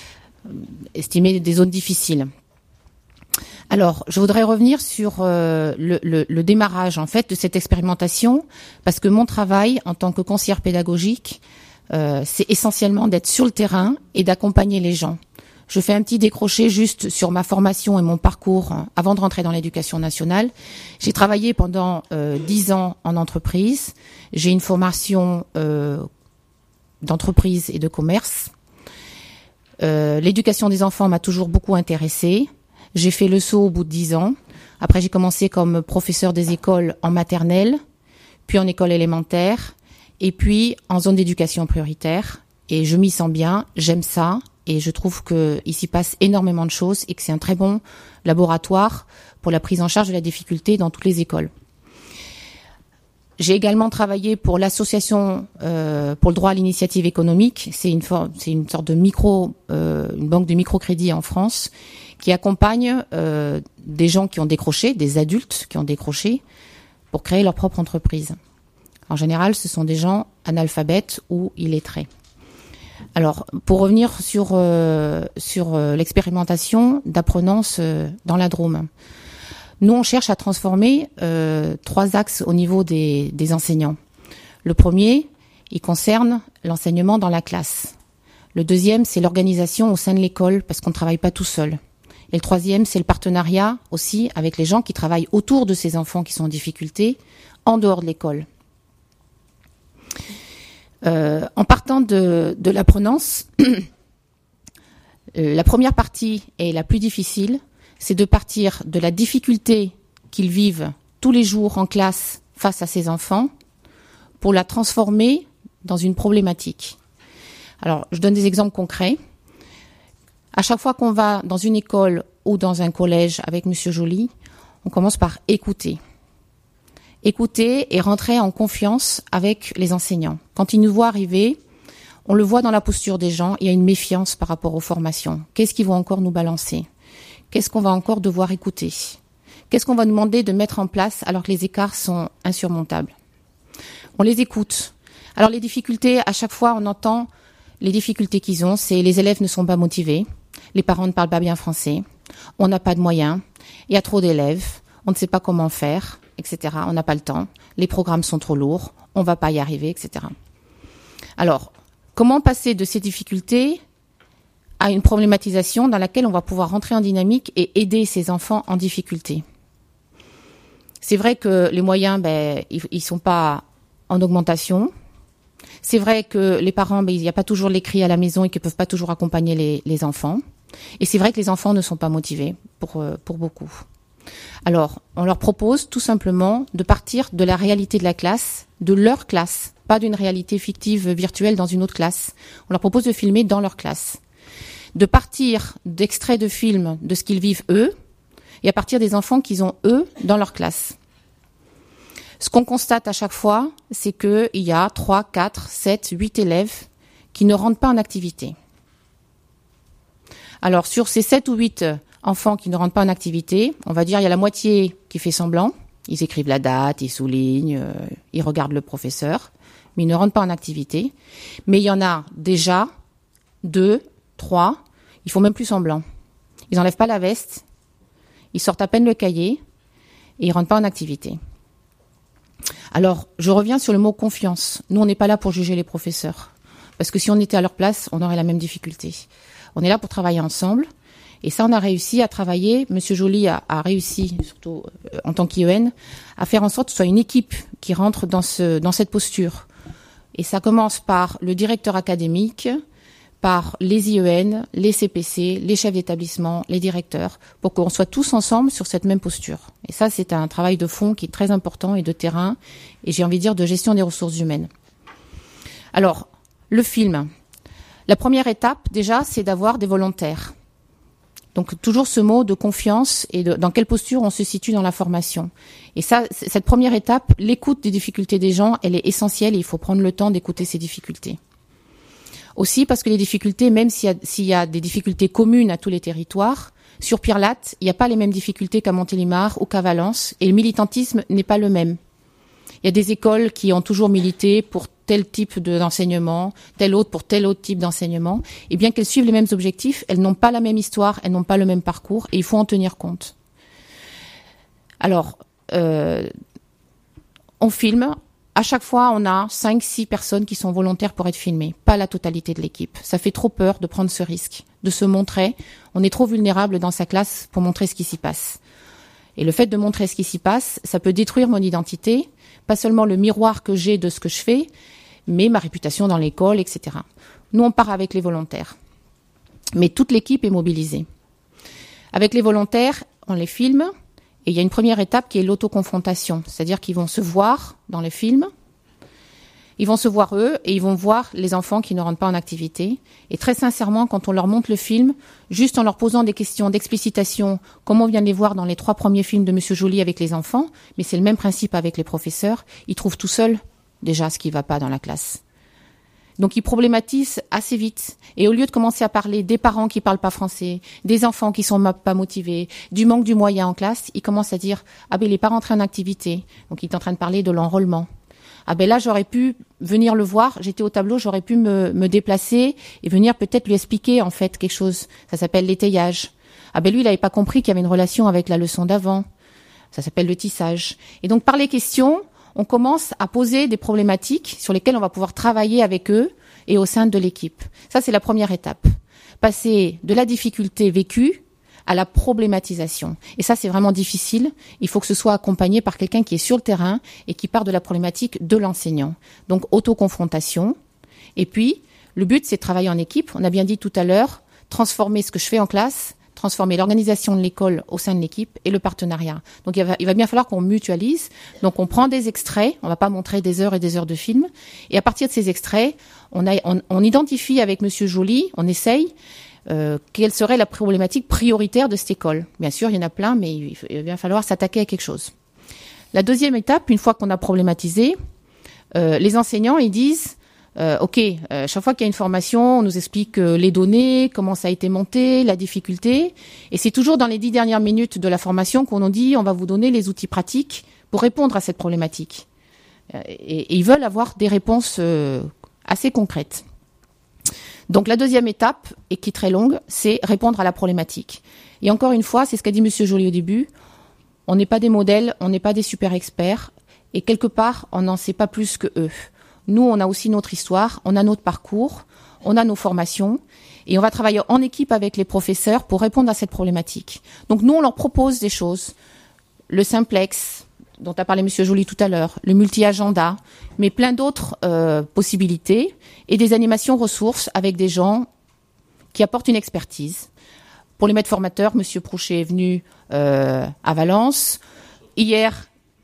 Speaker 5: estimé des zones difficiles. Alors, je voudrais revenir sur euh, le, le, le démarrage en fait de cette expérimentation, parce que mon travail en tant que conseillère pédagogique, euh, c'est essentiellement d'être sur le terrain et d'accompagner les gens. Je fais un petit décroché juste sur ma formation et mon parcours hein, avant de rentrer dans l'éducation nationale. J'ai travaillé pendant euh, dix ans en entreprise. J'ai une formation euh, d'entreprise et de commerce. Euh, l'éducation des enfants m'a toujours beaucoup intéressée. J'ai fait le saut au bout de dix ans. Après, j'ai commencé comme professeur des écoles en maternelle, puis en école élémentaire, et puis en zone d'éducation prioritaire. Et je m'y sens bien, j'aime ça, et je trouve qu'il s'y passe énormément de choses et que c'est un très bon laboratoire pour la prise en charge de la difficulté dans toutes les écoles. J'ai également travaillé pour l'association euh, pour le droit à l'initiative économique. C'est une, for- c'est une sorte de micro, euh, une banque de microcrédit en France qui accompagne euh, des gens qui ont décroché, des adultes qui ont décroché, pour créer leur propre entreprise. En général, ce sont des gens analphabètes ou illettrés. Alors, pour revenir sur euh, sur euh, l'expérimentation d'apprenance euh, dans la Drôme. Nous, on cherche à transformer euh, trois axes au niveau des, des enseignants. Le premier, il concerne l'enseignement dans la classe. Le deuxième, c'est l'organisation au sein de l'école, parce qu'on ne travaille pas tout seul. Et le troisième, c'est le partenariat aussi avec les gens qui travaillent autour de ces enfants qui sont en difficulté, en dehors de l'école. Euh, en partant de, de l'apprenance, la première partie est la plus difficile, c'est de partir de la difficulté qu'ils vivent tous les jours en classe face à ces enfants pour la transformer dans une problématique. Alors, je donne des exemples concrets. À chaque fois qu'on va dans une école ou dans un collège avec Monsieur Joly, on commence par écouter. Écouter et rentrer en confiance avec les enseignants. Quand ils nous voient arriver, on le voit dans la posture des gens, il y a une méfiance par rapport aux formations. Qu'est-ce qu'ils vont encore nous balancer ? Qu'est-ce qu'on va encore devoir écouter ? Qu'est-ce qu'on va demander de mettre en place alors que les écarts sont insurmontables ? On les écoute. Alors les difficultés, à chaque fois on entend les difficultés qu'ils ont, c'est les élèves ne sont pas motivés, les parents ne parlent pas bien français, on n'a pas de moyens, il y a trop d'élèves, on ne sait pas comment faire, et cetera. On n'a pas le temps, les programmes sont trop lourds, on ne va pas y arriver, et cetera. Alors, comment passer de ces difficultés à une problématisation dans laquelle on va pouvoir rentrer en dynamique et aider ces enfants en difficulté ? C'est vrai que les moyens, ben, ils, ils sont pas en augmentation. C'est vrai que les parents, ben, il n'y a pas toujours l'écrit à la maison et qu'ils peuvent pas toujours accompagner les, les enfants. Et c'est vrai que les enfants ne sont pas motivés pour, pour beaucoup. Alors, on leur propose tout simplement de partir de la réalité de la classe, de leur classe, pas d'une réalité fictive virtuelle dans une autre classe. On leur propose de filmer dans leur classe. De partir d'extraits de films de ce qu'ils vivent eux, et à partir des enfants qu'ils ont eux dans leur classe. Ce qu'on constate à chaque fois, c'est qu'il y a trois, quatre, sept, huit élèves qui ne rentrent pas en activité. Alors, sur ces sept ou huit enfants qui ne rentrent pas en activité, on va dire il y a la moitié qui fait semblant. Ils écrivent la date, ils soulignent, euh, ils regardent le professeur, mais ils ne rentrent pas en activité. Mais il y en a déjà deux, trois, ils font même plus semblant. Ils n'enlèvent pas la veste, ils sortent à peine le cahier et ils rentrent pas en activité. Alors, je reviens sur le mot confiance. Nous, on n'est pas là pour juger les professeurs. Parce que si on était à leur place, on aurait la même difficulté. On est là pour travailler ensemble. Et ça, on a réussi à travailler. Monsieur Joly a, a réussi, surtout euh, en tant qu'I E N, à faire en sorte que ce soit une équipe qui rentre dans, ce, dans cette posture. Et ça commence par le directeur académique, par les I E N, les C P C, les chefs d'établissement, les directeurs, pour qu'on soit tous ensemble sur cette même posture. Et ça, c'est un travail de fond qui est très important et de terrain, et j'ai envie de dire de gestion des ressources humaines. Alors, le film. La première étape, déjà, c'est d'avoir des volontaires. Donc, toujours ce mot de confiance et de, dans quelle posture on se situe dans la formation. Et ça, cette première étape, l'écoute des difficultés des gens, elle est essentielle et il faut prendre le temps d'écouter ces difficultés. Aussi parce que les difficultés, même s'il y a, s'il y a des difficultés communes à tous les territoires, sur Pierre-Latte, il n'y a pas les mêmes difficultés qu'à Montélimar ou qu'à Valence, et le militantisme n'est pas le même. Il y a des écoles qui ont toujours milité pour tel type de, d'enseignement, tel autre pour tel autre type d'enseignement, et bien qu'elles suivent les mêmes objectifs, elles n'ont pas la même histoire, elles n'ont pas le même parcours, et il faut en tenir compte. Alors, euh, on filme. À chaque fois, on a cinq, six personnes qui sont volontaires pour être filmées, pas la totalité de l'équipe. Ça fait trop peur de prendre ce risque, de se montrer. On est trop vulnérable dans sa classe pour montrer ce qui s'y passe. Et le fait de montrer ce qui s'y passe, ça peut détruire mon identité, pas seulement le miroir que j'ai de ce que je fais, mais ma réputation dans l'école, et cetera. Nous, on part avec les volontaires. Mais toute l'équipe est mobilisée. Avec les volontaires, on les filme. Et il y a une première étape qui est l'autoconfrontation, c'est-à-dire qu'ils vont se voir dans les films, ils vont se voir eux et ils vont voir les enfants qui ne rentrent pas en activité. Et très sincèrement, quand on leur montre le film, juste en leur posant des questions d'explicitation, comme on vient de les voir dans les trois premiers films de Monsieur Joly avec les enfants, mais c'est le même principe avec les professeurs, ils trouvent tout seuls déjà ce qui ne va pas dans la classe. Donc ils problématisent assez vite. Et au lieu de commencer à parler des parents qui parlent pas français, des enfants qui sont pas motivés, du manque du moyen en classe, ils commencent à dire « Ah ben il n'est pas rentré en activité ». Donc il est en train de parler de l'enrôlement. « Ah ben là j'aurais pu venir le voir, j'étais au tableau, j'aurais pu me, me déplacer et venir peut-être lui expliquer en fait quelque chose. Ça s'appelle l'étayage. Ah ben lui il n'avait pas compris qu'il y avait une relation avec la leçon d'avant. Ça s'appelle le tissage. Et donc par les questions, on commence à poser des problématiques sur lesquelles on va pouvoir travailler avec eux et au sein de l'équipe. Ça, c'est la première étape. Passer de la difficulté vécue à la problématisation. Et ça, c'est vraiment difficile. Il faut que ce soit accompagné par quelqu'un qui est sur le terrain et qui part de la problématique de l'enseignant. Donc, autoconfrontation. Et puis, le but, c'est de travailler en équipe. On a bien dit tout à l'heure, transformer ce que je fais en classe, transformer l'organisation de l'école au sein de l'équipe et le partenariat. Donc il va, il va bien falloir qu'on mutualise. Donc on prend des extraits, on va pas montrer des heures et des heures de film, et à partir de ces extraits, on, a, on, on identifie avec Monsieur Joly, on essaye, euh, quelle serait la problématique prioritaire de cette école. Bien sûr, il y en a plein, mais il, il va bien falloir s'attaquer à quelque chose. La deuxième étape, une fois qu'on a problématisé, euh, les enseignants, ils disent... Euh, ok, euh, chaque fois qu'il y a une formation, on nous explique euh, les données, comment ça a été monté, la difficulté. Et c'est toujours dans les dix dernières minutes de la formation qu'on nous dit on va vous donner les outils pratiques pour répondre à cette problématique. Euh, et, et ils veulent avoir des réponses euh, assez concrètes. Donc la deuxième étape, et qui est très longue, c'est répondre à la problématique. Et encore une fois, c'est ce qu'a dit Monsieur Joly au début, on n'est pas des modèles, on n'est pas des super experts, et quelque part, on n'en sait pas plus que eux. Nous, on a aussi notre histoire, on a notre parcours, on a nos formations et on va travailler en équipe avec les professeurs pour répondre à cette problématique. Donc nous, on leur propose des choses. Le simplex, dont a parlé Monsieur Joly tout à l'heure, le multi-agenda, mais plein d'autres euh, possibilités et des animations ressources avec des gens qui apportent une expertise. Pour les maîtres formateurs, Monsieur Prouchet est venu euh, à Valence. Hier...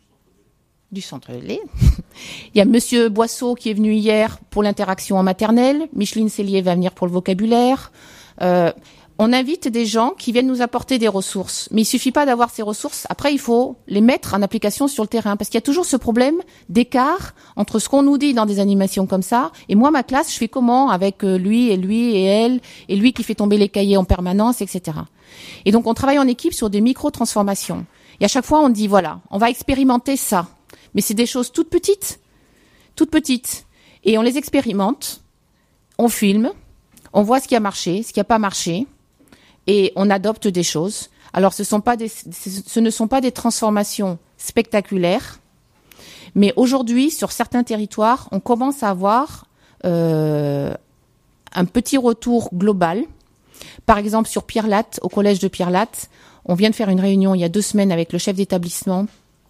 Speaker 5: du centre Lé. Il y a Monsieur Boisseau qui est venu hier pour l'interaction en maternelle. Micheline Cellier va venir pour le vocabulaire. Euh, on invite des gens qui viennent nous apporter des ressources. Mais il suffit pas d'avoir ces ressources. Après, il faut les mettre en application sur le terrain. Parce qu'il y a toujours ce problème d'écart entre ce qu'on nous dit dans des animations comme ça. Et moi, ma classe, je fais comment avec lui et lui et elle et lui qui fait tomber les cahiers en permanence, et cetera. Et donc, on travaille en équipe sur des micro-transformations. Et à chaque fois, on dit, voilà, on va expérimenter ça. Mais c'est des choses toutes petites, toutes petites. Et on les expérimente, on filme, on voit ce qui a marché, ce qui n'a pas marché, et on adopte des choses. Alors ce sont pas des, ce ne sont pas des transformations spectaculaires, mais aujourd'hui, sur certains territoires, on commence à avoir euh, un petit retour global. Par exemple, sur Pierre-Latte, au collège de Pierre-Latte, on vient de faire une réunion il y a deux semaines avec le chef d'établissement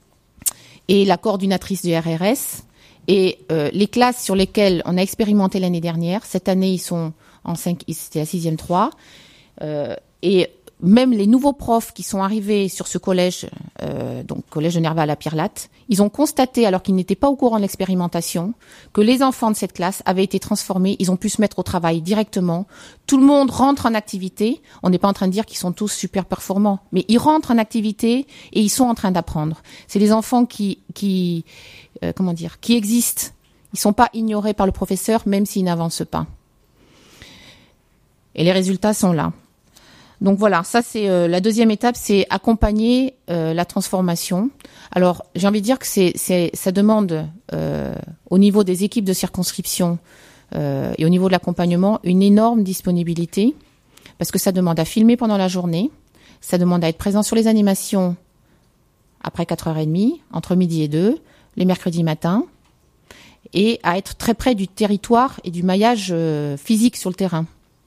Speaker 5: et la coordinatrice du R R S. Et euh, les classes sur lesquelles on a expérimenté l'année dernière, cette année ils sont en cinq, c'était la sixième trois, euh, et même les nouveaux profs qui sont arrivés sur ce collège, euh, donc collège de Nerval à Pierre-Latte, ils ont constaté, alors qu'ils n'étaient pas au courant de l'expérimentation, que les enfants de cette classe avaient été transformés, ils ont pu se mettre au travail directement. Tout le monde rentre en activité. On n'est pas en train de dire qu'ils sont tous super performants, mais ils rentrent en activité et ils sont en train d'apprendre. C'est les enfants qui, qui, euh, comment dire, qui existent. Ils sont pas ignorés par le professeur, même s'ils n'avancent pas. Et les résultats sont là. Donc voilà, ça c'est euh, la deuxième étape, c'est accompagner euh, la transformation. Alors j'ai envie de dire que c'est, c'est ça demande euh, au niveau des équipes de circonscription euh, et au niveau de l'accompagnement une énorme disponibilité, parce que ça demande à filmer pendant la journée, ça demande à être présent sur les animations après quatre heures trente, entre midi et deux, les mercredis matins, et à être très près du territoire et du maillage euh, physique sur le terrain.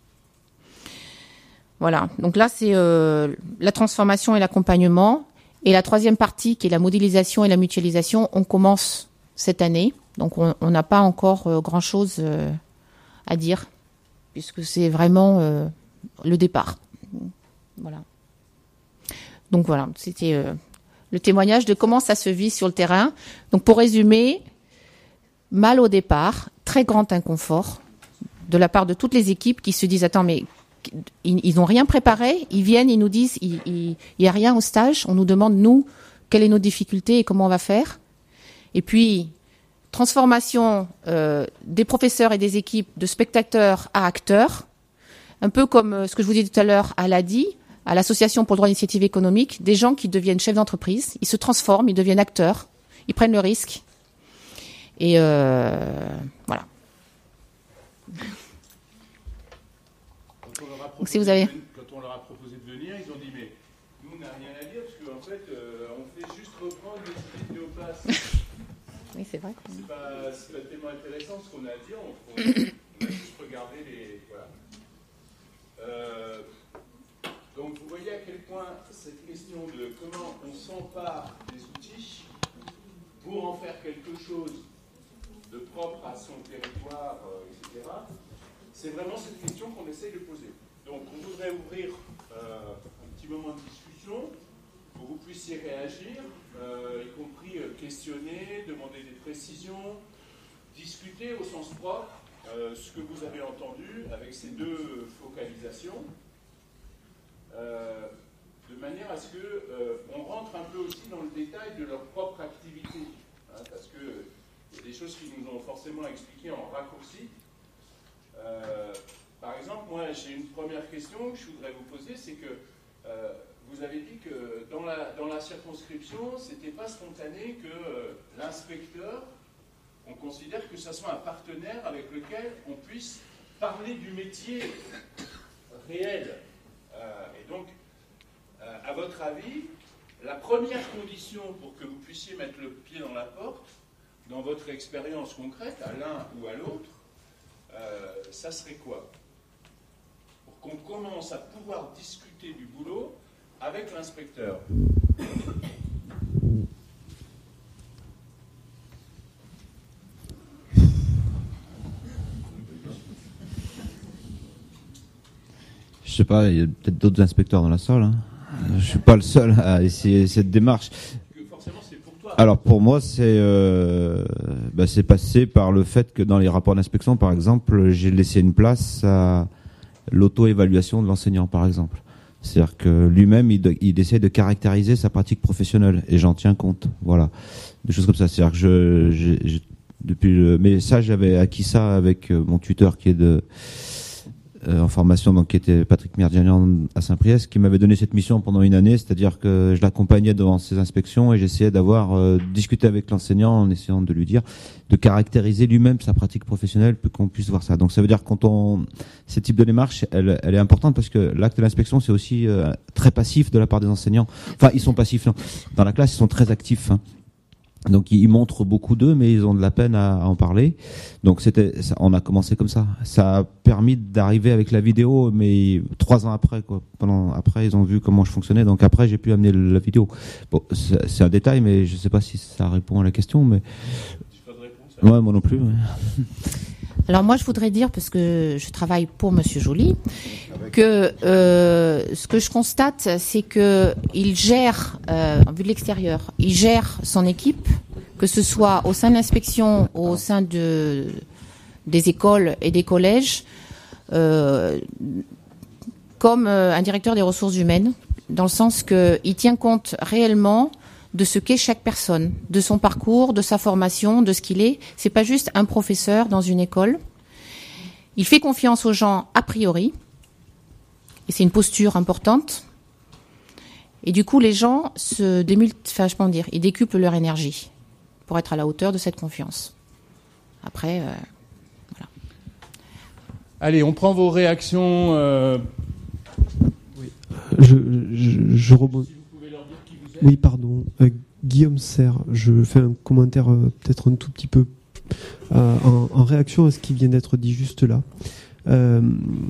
Speaker 5: Voilà, donc là c'est euh, la transformation et l'accompagnement. Et la troisième partie qui est la modélisation et la mutualisation, on commence cette année. Donc on n'a pas encore euh, grand-chose euh, à dire, puisque c'est vraiment euh, le départ. Voilà. Donc voilà, c'était euh, le témoignage de comment ça se vit sur le terrain. Donc pour résumer, mal au départ, très grand inconfort de la part de toutes les équipes qui se disent « Attends, mais... » Ils n'ont rien préparé, ils viennent, ils nous disent il n'y a rien au stage, on nous demande, nous, quelles sont nos difficultés et comment on va faire. Et puis, transformation euh, des professeurs et des équipes de spectateurs à acteurs, un peu comme euh, ce que je vous disais tout à l'heure à l'A D I, à l'Association pour le droit d'initiative économique, des gens qui deviennent chefs d'entreprise, ils se transforment, ils deviennent acteurs, ils prennent le risque. Et euh, voilà. Donc, si vous avez...
Speaker 6: Quand on leur a proposé de venir, ils ont dit mais nous on n'a rien à dire parce qu'en fait euh, on fait juste reprendre les idées de Néopass.
Speaker 5: Oui, c'est vrai.
Speaker 6: C'est pas, c'est pas tellement intéressant ce qu'on a à dire, on, on, on a juste regardé les... Voilà. Euh, donc vous voyez à quel point cette question de comment on s'empare des outils pour en faire quelque chose de propre à son territoire, euh, et cetera, c'est vraiment cette question qu'on essaye de poser. Donc on voudrait ouvrir euh, un petit moment de discussion où vous puissiez réagir, euh, y compris euh, questionner, demander des précisions, discuter au sens propre euh, ce que vous avez entendu avec ces deux focalisations, euh, de manière à ce qu'on euh, rentre un peu aussi dans le détail de leur propre activité, hein, parce que il y a des choses qui nous ont forcément expliquées en raccourci. Euh, par exemple, moi j'ai une première question que je voudrais vous poser, c'est que euh, vous avez dit que dans la, dans la circonscription, c'était pas spontané que euh, l'inspecteur, on considère que ce soit un partenaire avec lequel on puisse parler du métier réel. Euh, et donc, euh, à votre avis, la première condition pour que vous puissiez mettre le pied dans la porte, dans votre expérience concrète, à l'un ou à l'autre, euh, ça serait quoi? Pour qu'on commence à pouvoir discuter du boulot avec l'inspecteur.
Speaker 1: Je sais pas, il y a peut-être d'autres inspecteurs dans la salle. Hein. Je suis pas le seul à essayer cette démarche. Alors pour moi, c'est euh, bah, c'est passé par le fait que dans les rapports d'inspection, par exemple, j'ai laissé une place à l'auto-évaluation de l'enseignant, par exemple. C'est-à-dire que lui-même, il, de, il essaie de caractériser sa pratique professionnelle et j'en tiens compte. Voilà, des choses comme ça. C'est-à-dire que je, j'ai, j'ai, depuis le, mais ça, j'avais acquis ça avec mon tuteur qui est de Euh, en formation, donc qui était Patrick Merdianian à Saint-Priest, qui m'avait donné cette mission pendant une année, c'est-à-dire que je l'accompagnais devant ses inspections et j'essayais d'avoir euh, discuté avec l'enseignant en essayant de lui dire de caractériser lui-même sa pratique professionnelle pour qu'on puisse voir ça. Donc ça veut dire que quand on ce type de démarche, elle, elle est importante parce que l'acte de l'inspection c'est aussi euh, très passif de la part des enseignants. Enfin, ils sont passifs non. Dans la classe, ils sont très actifs. Hein. Donc ils montrent beaucoup d'eux, mais ils ont de la peine à, à en parler. Donc c'était, ça, on a commencé comme ça. Ça a permis d'arriver avec la vidéo, mais trois ans après, quoi. Pendant après, ils ont vu comment je fonctionnais. Donc après, j'ai pu amener la vidéo. Bon, c'est, c'est un détail, mais je sais pas si ça répond à la question. Mais ouais, moi non plus. Ouais.
Speaker 5: Alors moi, je voudrais dire, parce que je travaille pour Monsieur Joly, que euh, ce que je constate, c'est que il gère, euh, en vue de l'extérieur, il gère son équipe, que ce soit au sein de l'inspection, au sein de des écoles et des collèges, euh, comme euh, un directeur des ressources humaines, dans le sens que il tient compte réellement de ce qu'est chaque personne, de son parcours, de sa formation, de ce qu'il est. C'est pas juste un professeur dans une école. Il fait confiance aux gens a priori, et c'est une posture importante. Et du coup, les gens se démulti... enfin, je peux dire, ils décuplent leur énergie pour être à la hauteur de cette confiance. Après, euh, voilà.
Speaker 6: Allez, on prend vos réactions. Euh...
Speaker 7: Oui. Je, je, je rebondis. Oui, pardon. Euh, Guillaume Serre, je fais un commentaire euh, peut-être un tout petit peu euh, en, en réaction à ce qui vient d'être dit juste là. Euh,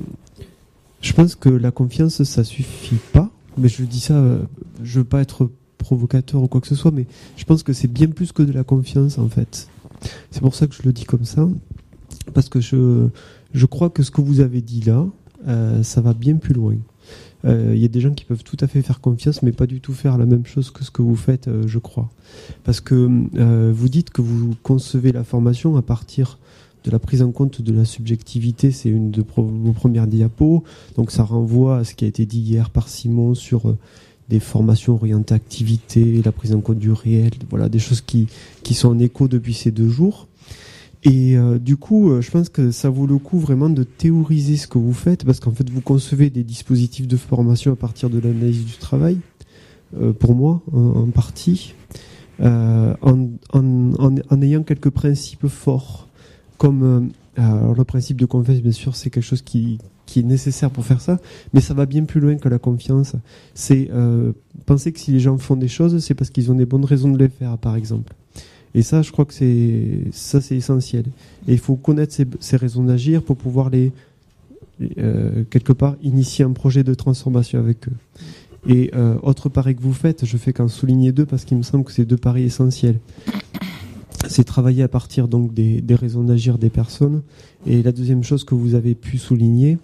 Speaker 7: je pense que la confiance, ça suffit pas. Mais je dis ça, euh, je veux pas être provocateur ou quoi que ce soit, mais je pense que c'est bien plus que de la confiance en fait. C'est pour ça que je le dis comme ça, parce que je je crois que ce que vous avez dit là, euh, ça va bien plus loin. Il euh, y a des gens qui peuvent tout à fait faire confiance, mais pas du tout faire la même chose que ce que vous faites, euh, je crois. Parce que euh, vous dites que vous concevez la formation à partir de la prise en compte de la subjectivité, c'est une de pro- vos premières diapos, donc ça renvoie à ce qui a été dit hier par Simon sur euh, des formations orientées activité, la prise en compte du réel, voilà, des choses qui, qui sont en écho depuis ces deux jours. Et euh, du coup, euh, je pense que ça vaut le coup vraiment de théoriser ce que vous faites, parce qu'en fait, vous concevez des dispositifs de formation à partir de l'analyse du travail, euh, pour moi, en, en partie, euh, en, en, en, en ayant quelques principes forts, comme euh, alors le principe de confiance, bien sûr, c'est quelque chose qui, qui est nécessaire pour faire ça, mais ça va bien plus loin que la confiance. C'est euh, penser que si les gens font des choses, c'est parce qu'ils ont des bonnes raisons de les faire, par exemple. Et ça, je crois que c'est ça, c'est essentiel. Et il faut connaître ces, ces raisons d'agir pour pouvoir les euh, quelque part initier un projet de transformation avec eux. Et euh, autre pari que vous faites, je fais qu'en souligner deux parce qu'il me semble que c'est deux paris essentiels. C'est travailler à partir donc des, des raisons d'agir des personnes. Et la deuxième chose que vous avez pu souligner,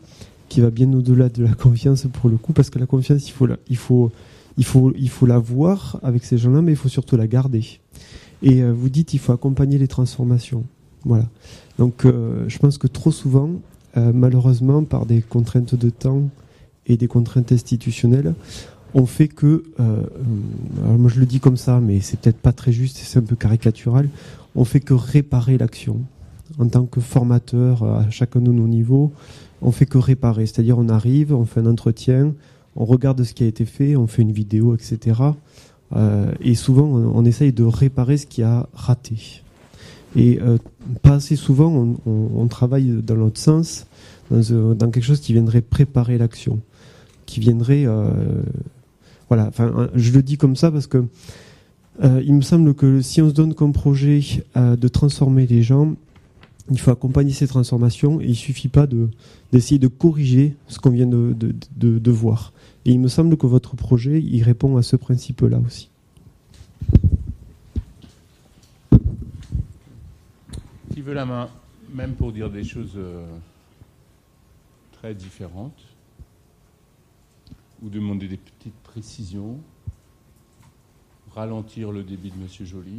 Speaker 7: qui va bien au-delà de la confiance pour le coup, parce que la confiance, il faut la, il faut, il faut, il faut la voir avec ces gens-là, mais il faut surtout la garder. Et euh, vous dites, il faut accompagner les transformations. Voilà. Donc, euh, je pense que trop souvent, euh, malheureusement, par des contraintes de temps et des contraintes institutionnelles, on fait que, euh, alors moi je le dis comme ça, mais c'est peut-être pas très juste, c'est un peu caricatural, on fait que réparer l'action. En tant que formateur à chacun de nos niveaux, on fait que réparer. C'est-à-dire on arrive, on fait un entretien, on regarde ce qui a été fait, on fait une vidéo, et cetera. Euh, et souvent, on, on essaye de réparer ce qui a raté. Et euh, pas assez souvent, on, on, on travaille dans l'autre sens, dans, euh, dans quelque chose qui viendrait préparer l'action, qui viendrait... Euh, voilà, enfin, je le dis comme ça parce que euh, il me semble que si on se donne comme projet euh, de transformer les gens, il faut accompagner ces transformations et il suffit pas de d'essayer de corriger ce qu'on vient de, de, de, de voir. Et il me semble que votre projet, il répond à ce principe-là aussi.
Speaker 6: Qui veut la main, même pour dire des choses euh, très différentes, ou demander des petites précisions, ralentir le débit de Monsieur Joly.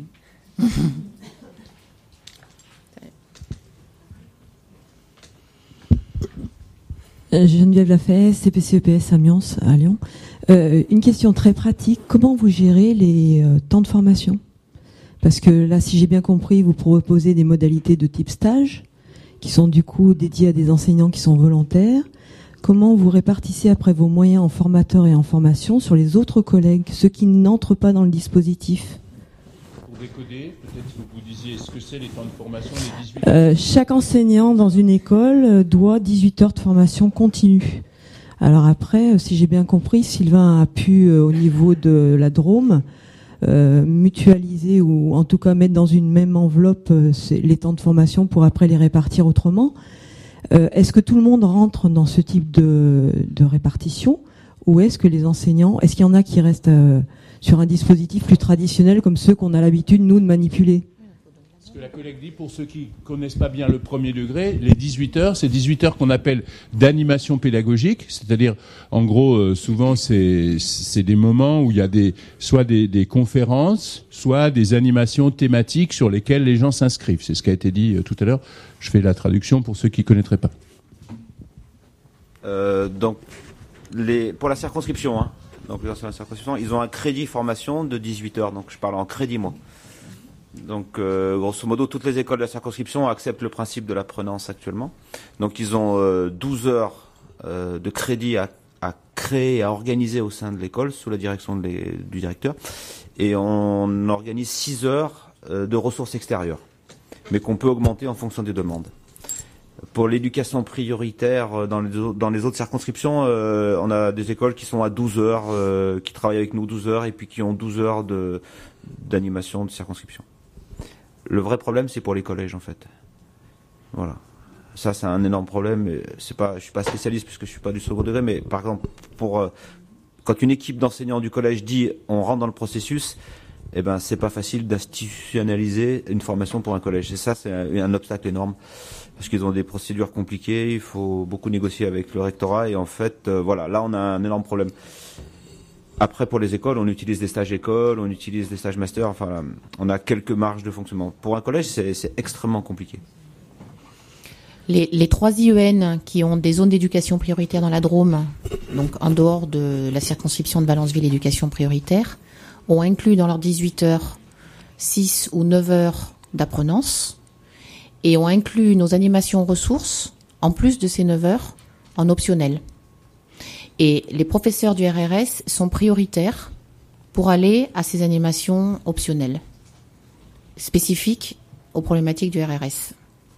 Speaker 8: Geneviève Lafay, C P C E P S Amiens à Lyon. Euh, une question très pratique, comment vous gérez les euh, temps de formation ? Parce que là, si j'ai bien compris, vous proposez des modalités de type stage, qui sont du coup dédiées à des enseignants qui sont volontaires. Comment vous répartissez après vos moyens en formateurs et en formation sur les autres collègues, ceux qui n'entrent pas dans le dispositif ?
Speaker 6: Pour décoder, peut-être que vous disiez ce que c'est les temps de formation, les dix-huit
Speaker 8: euh, Chaque enseignant dans une école doit dix-huit heures de formation continue. Alors après, si j'ai bien compris, Sylvain a pu, euh, au niveau de la Drôme, euh, mutualiser ou en tout cas mettre dans une même enveloppe euh, les temps de formation pour après les répartir autrement. Euh, est-ce que tout le monde rentre dans ce type de, de répartition ou est-ce que les enseignants, est-ce qu'il y en a qui restent euh, sur un dispositif plus traditionnel comme ceux qu'on a l'habitude, nous, de manipuler ?
Speaker 6: Ce que la collègue dit, pour ceux qui ne connaissent pas bien le premier degré, les dix-huit heures, c'est dix-huit heures qu'on appelle d'animation pédagogique, c'est-à-dire, en gros, euh, souvent, c'est, c'est des moments où il y a des, soit des, des conférences, soit des animations thématiques sur lesquelles les gens s'inscrivent. C'est ce qui a été dit euh, tout à l'heure. Je fais la traduction pour ceux qui ne connaîtraient pas.
Speaker 1: Euh, donc, les, pour la circonscription, hein, donc la circonscription, ils ont un crédit formation de dix-huit heures, donc je parle en crédit, moi. Donc, euh, grosso modo, toutes les écoles de la circonscription acceptent le principe de l'apprenance actuellement. Donc, ils ont euh, douze heures euh, de crédit à, à créer, à organiser au sein de l'école, sous la direction de les, du directeur. Et on organise six heures euh, de ressources extérieures, mais qu'on peut augmenter en fonction des demandes. Pour l'éducation prioritaire, dans les, dans les autres circonscriptions, euh, on a des écoles qui sont à douze heures, euh, qui travaillent avec nous douze heures, et puis qui ont douze heures de, d'animation de circonscription. Le vrai problème, c'est pour les collèges, en fait. Voilà. Ça, c'est un énorme problème. Et c'est pas, je suis pas spécialiste puisque je suis pas du second degré, mais par exemple, pour euh, quand une équipe d'enseignants du collège dit on rentre dans le processus, eh ben, c'est pas facile d'institutionnaliser une formation pour un collège. Et ça, c'est un, un obstacle énorme parce qu'ils ont des procédures compliquées. Il faut beaucoup négocier avec le rectorat et en fait, euh, voilà, là, on a un énorme problème. Après, pour les écoles, on utilise des stages écoles, on utilise des stages master, enfin, on a quelques marges de fonctionnement. Pour un collège, c'est, c'est extrêmement compliqué.
Speaker 5: Les, les trois I E N qui ont des zones d'éducation prioritaire dans la Drôme, donc en dehors de la circonscription de Valence-Ville éducation prioritaire, ont inclus dans leurs dix-huit heures six ou neuf heures d'apprenance et ont inclus nos animations ressources, en plus de ces neuf heures, en optionnel. Et les professeurs du R R S sont prioritaires pour aller à ces animations optionnelles, spécifiques aux problématiques du R R S.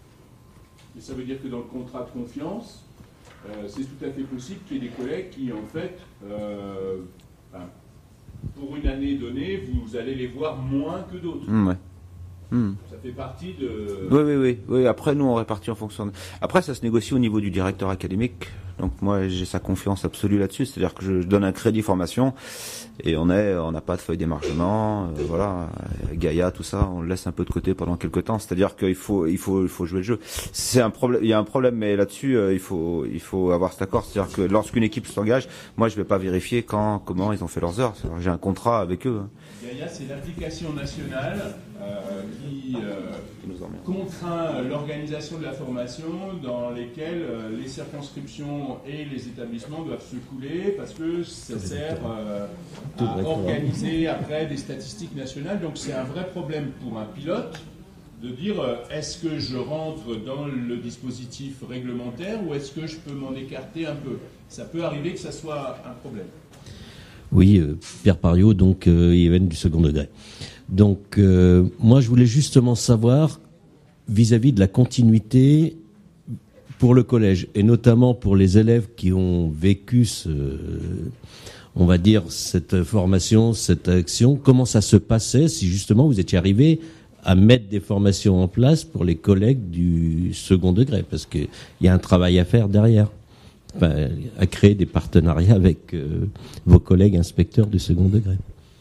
Speaker 6: Et ça veut dire que dans le contrat de confiance, euh, c'est tout à fait possible qu'il y ait des collègues qui, en fait, euh, ben, pour une année donnée, vous allez les voir moins que d'autres.
Speaker 1: Mmh, ouais. Mmh.
Speaker 6: Ça fait partie de...
Speaker 1: Oui, oui, oui, oui. Après, nous, on répartit en fonction de... Après, ça se négocie au niveau du directeur académique. Donc moi j'ai sa confiance absolue là-dessus, c'est-à-dire que je donne un crédit formation et on est, on n'a pas de feuille d'émargement, euh, voilà, Gaïa, tout ça, on le laisse un peu de côté pendant quelques temps. C'est-à-dire qu'il faut, il faut, il faut jouer le jeu. C'est un problème, il y a un problème, mais là-dessus euh, il faut, il faut avoir cet accord. C'est-à-dire que lorsqu'une équipe s'engage, moi je vais pas vérifier quand, comment ils ont fait leurs heures. C'est-à-dire, j'ai un contrat avec eux. Hein.
Speaker 6: Gaïa, c'est l'application nationale euh, qui euh, contraint l'organisation de la formation dans lesquelles euh, les circonscriptions et les établissements doivent se couler parce que ça sert euh, à organiser après des statistiques nationales. Donc c'est un vrai problème pour un pilote de dire euh, est-ce que je rentre dans le dispositif réglementaire ou est-ce que je peux m'en écarter un peu. Ça peut arriver que ça soit un problème.
Speaker 9: Oui, euh, Pierre Pariot, donc euh, Yéven du second degré. Donc euh, moi je voulais justement savoir vis-à-vis de la continuité pour le collège et notamment pour les élèves qui ont vécu ce, on va dire cette formation, cette action, comment ça se passait si justement vous étiez arrivé à mettre des formations en place pour les collègues du second degré, parce qu'il y a un travail à faire derrière. Enfin, à créer des partenariats avec euh, vos collègues inspecteurs du second degré.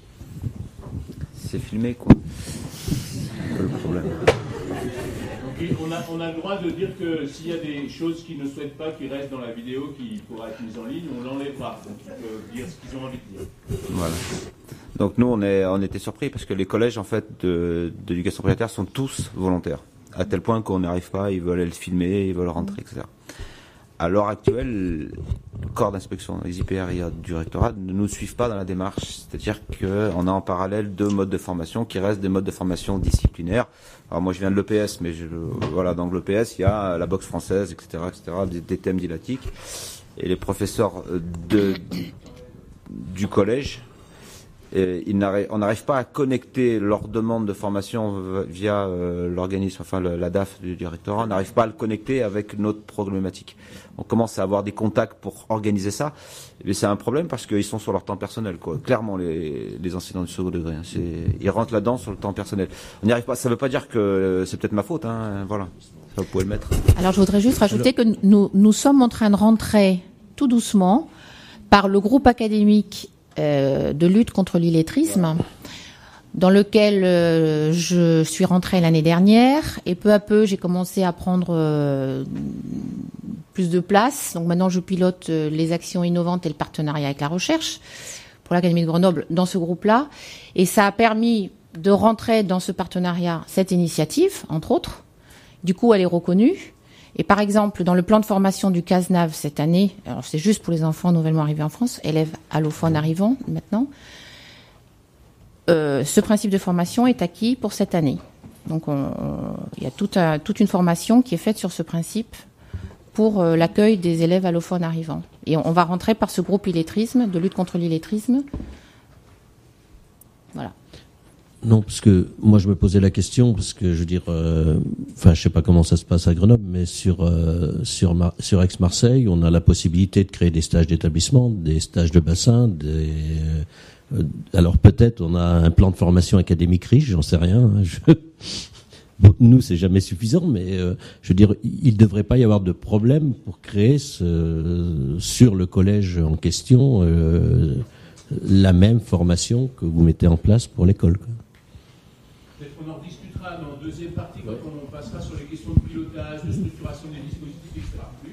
Speaker 1: C'est filmé, quoi. C'est le problème.
Speaker 6: Donc, on, a, on a le droit de dire que s'il y a des choses qu'ils ne souhaitent pas qui restent dans la vidéo, qui pourraient être mises en ligne, on l'enlèvera. Donc ils peuvent dire ce qu'ils ont envie de dire.
Speaker 1: Voilà. Donc nous, on, est, on était surpris parce que les collèges en fait de, d'éducation prioritaire sont tous volontaires. À tel point qu'on n'arrive pas, ils veulent aller le filmer, ils veulent rentrer, et cetera. À l'heure actuelle, le corps d'inspection, les I P R I A du rectorat ne nous suivent pas dans la démarche. C'est-à-dire qu'on a en parallèle deux modes de formation qui restent des modes de formation disciplinaires. Alors moi je viens de l'E P S, mais je, voilà, dans l'E P S il y a la boxe française, et cetera, et cetera, des, des thèmes didactiques. Et les professeurs de, du collège, et ils n'arrivent, on n'arrive pas à connecter leur demande de formation via euh, l'organisme, enfin le, la D A F du, du rectorat, on n'arrive pas à le connecter avec notre problématique. On commence à avoir des contacts pour organiser ça, mais c'est un problème parce qu'ils sont sur leur temps personnel, quoi. Clairement, les, les enseignants du second degré, hein, c'est, ils rentrent là-dedans sur le temps personnel. On n'y arrive pas. Ça ne veut pas dire que euh, c'est peut-être ma faute, hein, voilà. Ça, vous pouvez le mettre.
Speaker 5: Alors, je voudrais juste rajouter Alors... que nous, nous sommes en train de rentrer tout doucement par le groupe académique euh, de lutte contre l'illettrisme, dans lequel euh, je suis rentrée l'année dernière, et peu à peu j'ai commencé à prendre euh, plus de place. Donc maintenant je pilote euh, les actions innovantes et le partenariat avec la recherche pour l'Académie de Grenoble dans ce groupe-là, et ça a permis de rentrer dans ce partenariat cette initiative, entre autres. Du coup elle est reconnue. Et par exemple, dans le plan de formation du CASNAV cette année, alors c'est juste pour les enfants nouvellement arrivés en France, élèves allophones arrivant maintenant, euh, ce principe de formation est acquis pour cette année. Donc il y a toute, un, toute une formation qui est faite sur ce principe pour euh, l'accueil des élèves allophones arrivants. Et on, on va rentrer par ce groupe illettrisme, de lutte contre l'illettrisme. Voilà.
Speaker 9: Non, parce que moi je me posais la question, parce que je veux dire, euh, enfin je sais pas comment ça se passe à Grenoble, mais sur euh, sur Mar- sur Aix-Marseille, on a la possibilité de créer des stages d'établissement, des stages de bassin, des euh, alors peut-être on a un plan de formation académique riche, j'en sais rien. Hein, je... Bon, nous c'est jamais suffisant, mais euh, je veux dire, il devrait pas y avoir de problème pour créer ce, sur le collège en question euh, la même formation que vous mettez en place pour l'école, quoi.
Speaker 6: Peut-être qu'on en discutera dans la deuxième partie quand on passera sur les questions de pilotage, de structuration des dispositifs, et cetera. Oui.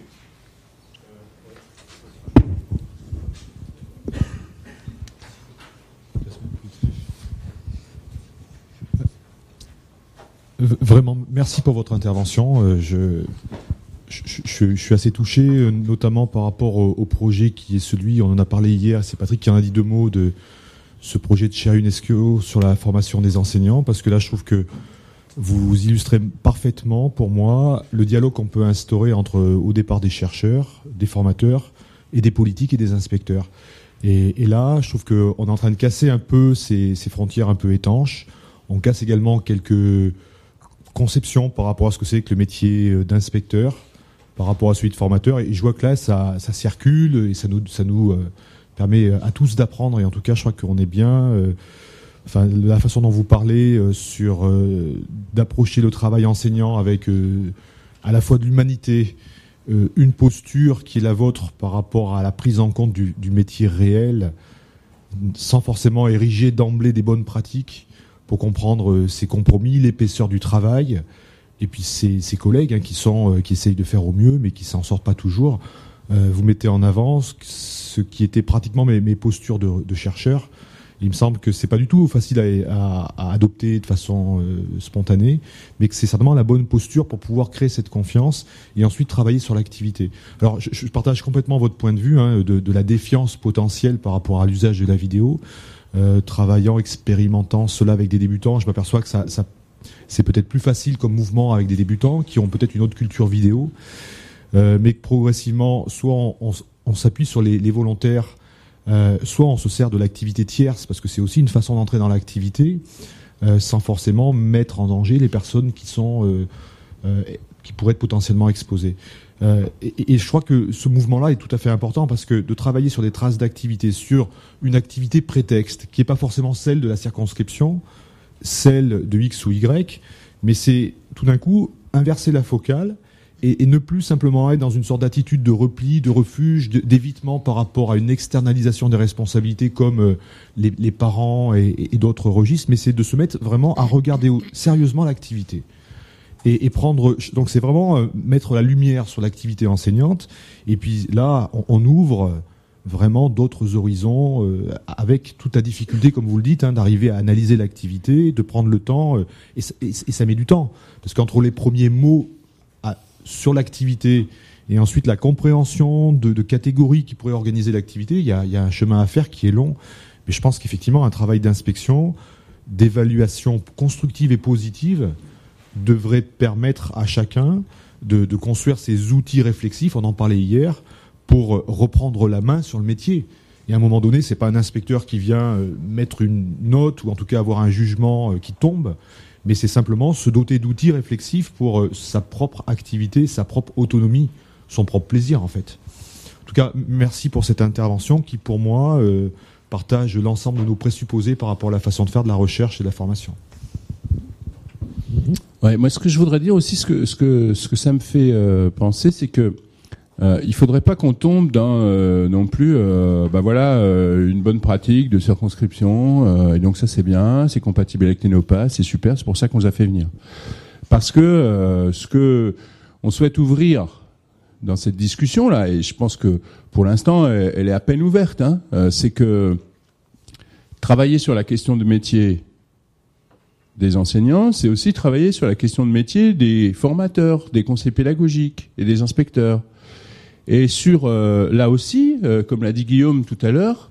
Speaker 10: Vraiment, merci pour votre intervention. Je, je, je, je suis assez touché, notamment par rapport au, au projet qui est celui, on en a parlé hier, c'est Patrick qui en a dit deux mots, de ce projet de Chair UNESCO sur la formation des enseignants, parce que là je trouve que vous illustrez parfaitement pour moi le dialogue qu'on peut instaurer entre au départ des chercheurs, des formateurs et des politiques et des inspecteurs. Et, et là je trouve qu'on est en train de casser un peu ces, ces frontières un peu étanches. On casse également quelques conceptions par rapport à ce que c'est que le métier d'inspecteur, par rapport à celui de formateur. Et je vois que là ça, ça circule et ça nous, ça nous euh, permet à tous d'apprendre, et en tout cas je crois qu'on est bien, euh, enfin la façon dont vous parlez euh, sur euh, d'approcher le travail enseignant avec euh, à la fois de l'humanité, euh, une posture qui est la vôtre par rapport à la prise en compte du, du métier réel, sans forcément ériger d'emblée des bonnes pratiques pour comprendre euh, ses compromis, l'épaisseur du travail, et puis ses, ses collègues hein, qui sont euh, qui essayent de faire au mieux, mais qui s'en sortent pas toujours. Euh, vous mettez en avant ce qui était pratiquement mes, mes postures de, de chercheur. Il me semble que c'est pas du tout facile à, à, à adopter de façon euh, spontanée, mais que c'est certainement la bonne posture pour pouvoir créer cette confiance et ensuite travailler sur l'activité. Alors, je, je partage complètement votre point de vue hein, de, de la défiance potentielle par rapport à l'usage de la vidéo. Euh, travaillant, expérimentant cela avec des débutants, je m'aperçois que ça, ça c'est peut-être plus facile comme mouvement avec des débutants qui ont peut-être une autre culture vidéo, euh, mais que progressivement, soit on, on, on s'appuie sur les, les volontaires. Euh, soit on se sert de l'activité tierce parce que c'est aussi une façon d'entrer dans l'activité euh, sans forcément mettre en danger les personnes qui sont euh, euh, qui pourraient être potentiellement exposées. Euh, et, et je crois que ce mouvement-là est tout à fait important parce que de travailler sur des traces d'activité, sur une activité prétexte qui n'est pas forcément celle de la circonscription, celle de X ou Y, mais c'est tout d'un coup inverser la focale. Et, et ne plus simplement être dans une sorte d'attitude de repli, de refuge, de, d'évitement par rapport à une externalisation des responsabilités comme euh, les, les parents et, et d'autres registres, mais c'est de se mettre vraiment à regarder sérieusement l'activité. Et, et prendre, donc c'est vraiment euh, mettre la lumière sur l'activité enseignante, et puis là, on, on ouvre vraiment d'autres horizons, euh, avec toute la difficulté, comme vous le dites, hein, d'arriver à analyser l'activité, de prendre le temps, euh, et, et, et ça met du temps, parce qu'entre les premiers mots sur l'activité et ensuite la compréhension de, de catégories qui pourraient organiser l'activité, il y a, il y a un chemin à faire qui est long, mais je pense qu'effectivement un travail d'inspection, d'évaluation constructive et positive devrait permettre à chacun de, de construire ses outils réflexifs, on en parlait hier, pour reprendre la main sur le métier. Et à un moment donné, c'est pas un inspecteur qui vient mettre une note ou en tout cas avoir un jugement qui tombe, mais c'est simplement se doter d'outils réflexifs pour euh, sa propre activité, sa propre autonomie, son propre plaisir en fait. En tout cas, merci pour cette intervention qui, pour moi, euh, partage l'ensemble de nos présupposés par rapport à la façon de faire de la recherche et de la formation.
Speaker 6: Ouais, moi, ce que je voudrais dire aussi, ce que ce que ce que ça me fait euh, penser, c'est que Euh, il faudrait pas qu'on tombe dans euh, non plus, euh, bah voilà, euh, une bonne pratique de circonscription. Euh, et donc ça c'est bien, c'est compatible avec Ténopa, c'est super, c'est pour ça qu'on nous a fait venir. Parce que euh, ce que on souhaite ouvrir dans cette discussion là, et je pense que pour l'instant elle, elle est à peine ouverte, hein, euh, c'est que travailler sur la question de métier des enseignants, c'est aussi travailler sur la question de métier des formateurs, des conseillers pédagogiques et des inspecteurs. Et sur, euh, là aussi, euh, comme l'a dit Guillaume tout à l'heure,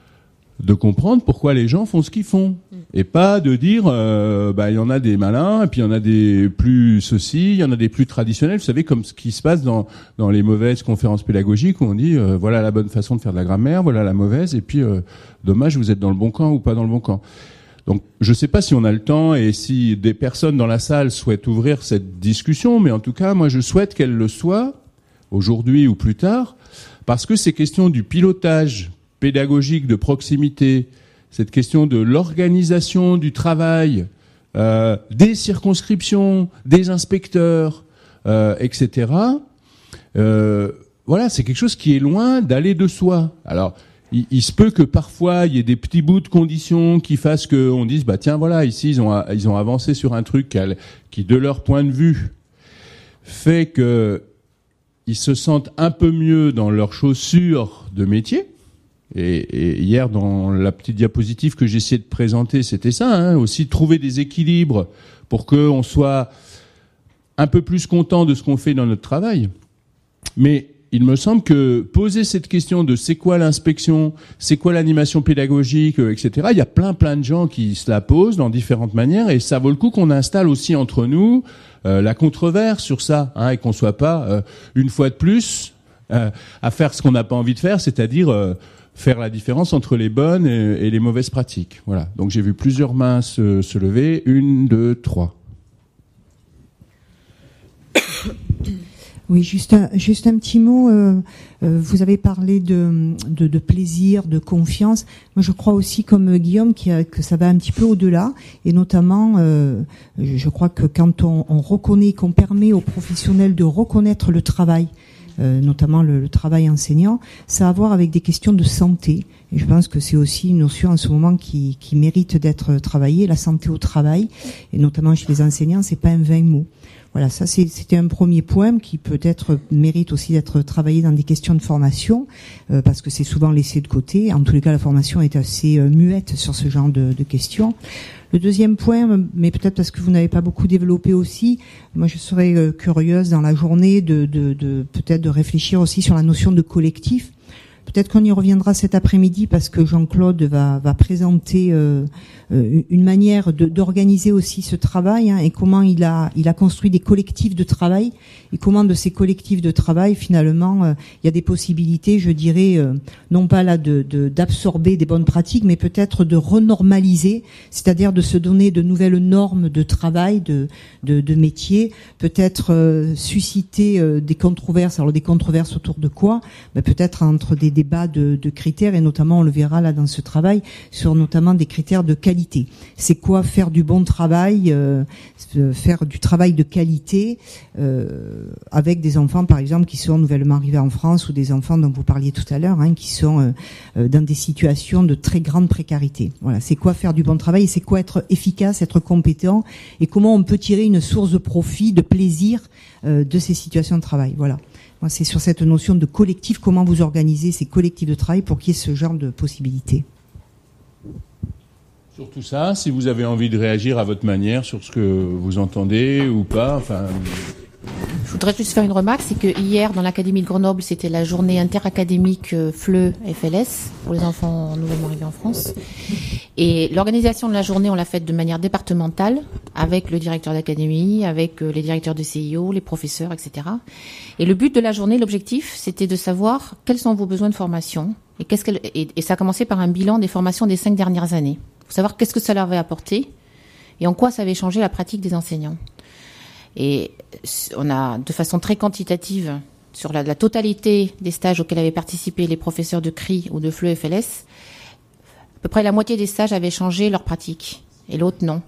Speaker 6: de comprendre pourquoi les gens font ce qu'ils font. Et pas de dire, euh, bah, il y en a des malins, et puis il y en a des plus ceci, il y en a des plus traditionnels. Vous savez, comme ce qui se passe dans, dans les mauvaises conférences pédagogiques où on dit, euh, voilà la bonne façon de faire de la grammaire, voilà la mauvaise, et puis, euh, dommage, vous êtes dans le bon camp ou pas dans le bon camp. Donc, je sais pas si on a le temps et si des personnes dans la salle souhaitent ouvrir cette discussion, mais en tout cas, moi, je souhaite qu'elle le soit, aujourd'hui ou plus tard, parce que ces questions du pilotage pédagogique de proximité, cette question de l'organisation du travail, euh, des circonscriptions, des inspecteurs, euh, et cetera, euh, voilà, c'est quelque chose qui est loin d'aller de soi. Alors, il, il se peut que parfois il y ait des petits bouts de conditions qui fassent qu'on dise, bah tiens, voilà, ici ils ont ils ont avancé sur un truc qui, de leur point de vue, fait que ils se sentent un peu mieux dans leurs chaussures de métier. Et, et hier, dans la petite diapositive que j'essayais de présenter, c'était ça, hein, aussi trouver des équilibres pour qu'on soit un peu plus content de ce qu'on fait dans notre travail. Mais il me semble que poser cette question de c'est quoi l'inspection, c'est quoi l'animation pédagogique, et cetera, il y a plein plein de gens qui se la posent dans différentes manières, et ça vaut le coup qu'on installe aussi entre nous euh, la controverse sur ça, hein, et qu'on soit pas, euh, une fois de plus, euh, à faire ce qu'on n'a pas envie de faire, c'est-à-dire euh, faire la différence entre les bonnes et, et les mauvaises pratiques. Voilà. Donc j'ai vu plusieurs mains se, se lever. Une, deux, trois.
Speaker 8: Oui, juste un, juste un petit mot. Euh, euh, vous avez parlé de, de, de plaisir, de confiance. Moi, je crois aussi, comme Guillaume, qu'il y a, que ça va un petit peu au-delà. Et notamment, euh, je crois que quand on, on reconnaît, qu'on permet aux professionnels de reconnaître le travail euh, notamment le, le travail enseignant, ça a à voir avec des questions de santé. Et je pense que c'est aussi une notion en ce moment qui, qui mérite d'être travaillée, la santé au travail, et notamment chez les enseignants, c'est pas un vain mot. Voilà, ça c'est, c'était un premier point qui peut-être mérite aussi d'être travaillé dans des questions de formation, euh, parce que c'est souvent laissé de côté. En tous les cas, la formation est assez euh, muette sur ce genre de, de questions. Le deuxième point, mais peut-être parce que vous n'avez pas beaucoup développé aussi, moi je serais euh, curieuse dans la journée de, de, de peut-être de réfléchir aussi sur la notion de collectif. Peut-être qu'on y reviendra cet après-midi parce que Jean-Claude va, va présenter euh, une manière de, d'organiser aussi ce travail, hein, et comment il a, il a construit des collectifs de travail et comment de ces collectifs de travail finalement euh, il y a des possibilités, je dirais, euh, non pas là de, de, d'absorber des bonnes pratiques, mais peut-être de renormaliser, c'est-à-dire de se donner de nouvelles normes de travail, de, de, de métier, peut-être euh, susciter euh, des controverses. Alors des controverses autour de quoi? Ben, peut-être entre des débats de, de critères, et notamment on le verra là dans ce travail sur notamment des critères de qualité. C'est quoi faire du bon travail, euh, faire du travail de qualité euh, avec des enfants par exemple qui sont nouvellement arrivés en France, ou des enfants dont vous parliez tout à l'heure, hein, qui sont euh, dans des situations de très grande précarité. Voilà, c'est quoi faire du bon travail et c'est quoi être efficace, être compétent, et comment on peut tirer une source de profit, de plaisir euh, de ces situations de travail. Voilà. Moi, c'est sur cette notion de collectif, comment vous organisez ces collectifs de travail pour qu'il y ait ce genre de possibilités.
Speaker 6: Sur tout ça, si vous avez envie de réagir à votre manière sur ce que vous entendez ou pas, enfin...
Speaker 5: Je voudrais juste faire une remarque, c'est que hier, dans l'Académie de Grenoble, c'était la journée interacadémique F L E F L S pour les enfants nouvellement arrivés en France. Et l'organisation de la journée, on l'a faite de manière départementale, avec le directeur d'académie, avec les directeurs de C I O, les professeurs, et cetera. Et le but de la journée, l'objectif, c'était de savoir quels sont vos besoins de formation. Et, qu'est-ce qu'elle, et, et ça a commencé par un bilan des formations des cinq dernières années. Pour savoir qu'est-ce que ça leur avait apporté et en quoi ça avait changé la pratique des enseignants. Et on a, de façon très quantitative, sur la, la totalité des stages auxquels avaient participé les professeurs de C R I ou de F L E F L S, à peu près la moitié des stages avaient changé leur pratique, et l'autre non.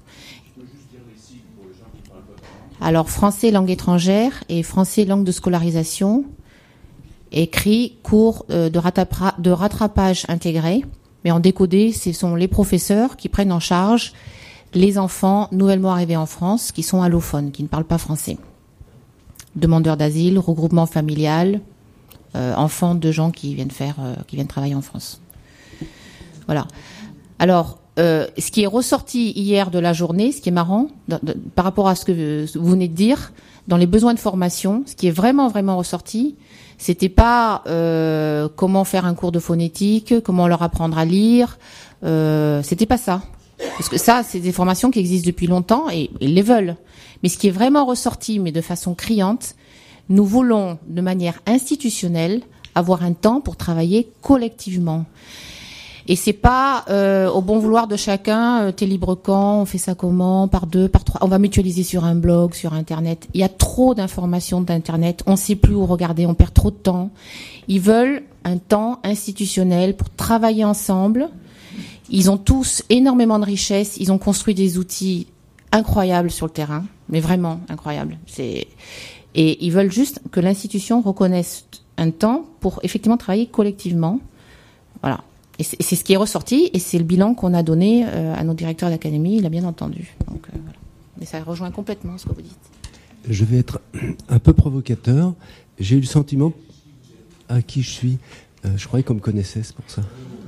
Speaker 5: Alors, français langue étrangère et français langue de scolarisation, et C R I cours de, rattrapa, de rattrapage intégré, mais en décodé, ce sont les professeurs qui prennent en charge les enfants nouvellement arrivés en France, qui sont allophones, qui ne parlent pas français. Demandeurs d'asile, regroupement familial, euh, enfants de gens qui viennent faire, euh, qui viennent travailler en France. Voilà. Alors, euh, ce qui est ressorti hier de la journée, ce qui est marrant, de, de, par rapport à ce que vous venez de dire, dans les besoins de formation, ce qui est vraiment, vraiment ressorti, c'était pas euh, comment faire un cours de phonétique, comment leur apprendre à lire, euh, c'était pas ça. Parce que ça, c'est des formations qui existent depuis longtemps et ils les veulent. Mais ce qui est vraiment ressorti, mais de façon criante, nous voulons, de manière institutionnelle, avoir un temps pour travailler collectivement. Et c'est pas euh, au bon vouloir de chacun, euh, t'es libre quand, on fait ça comment, par deux, par trois, on va mutualiser sur un blog, sur Internet. Il y a trop d'informations d'Internet, on sait plus où regarder, on perd trop de temps. Ils veulent un temps institutionnel pour travailler ensemble. Ils ont tous énormément de richesses, ils ont construit des outils incroyables sur le terrain, mais vraiment incroyables. C'est... Et ils veulent juste que l'institution reconnaisse un temps pour effectivement travailler collectivement. Voilà. Et c'est, c'est ce qui est ressorti, et c'est le bilan qu'on a donné euh, à nos directeurs d'académie, il a bien entendu. Donc, euh, voilà. Mais ça rejoint complètement ce que vous dites.
Speaker 11: Je vais être un peu provocateur. J'ai eu le sentiment à qui je suis. Euh, je croyais qu'on me connaissait, c'est pour ça.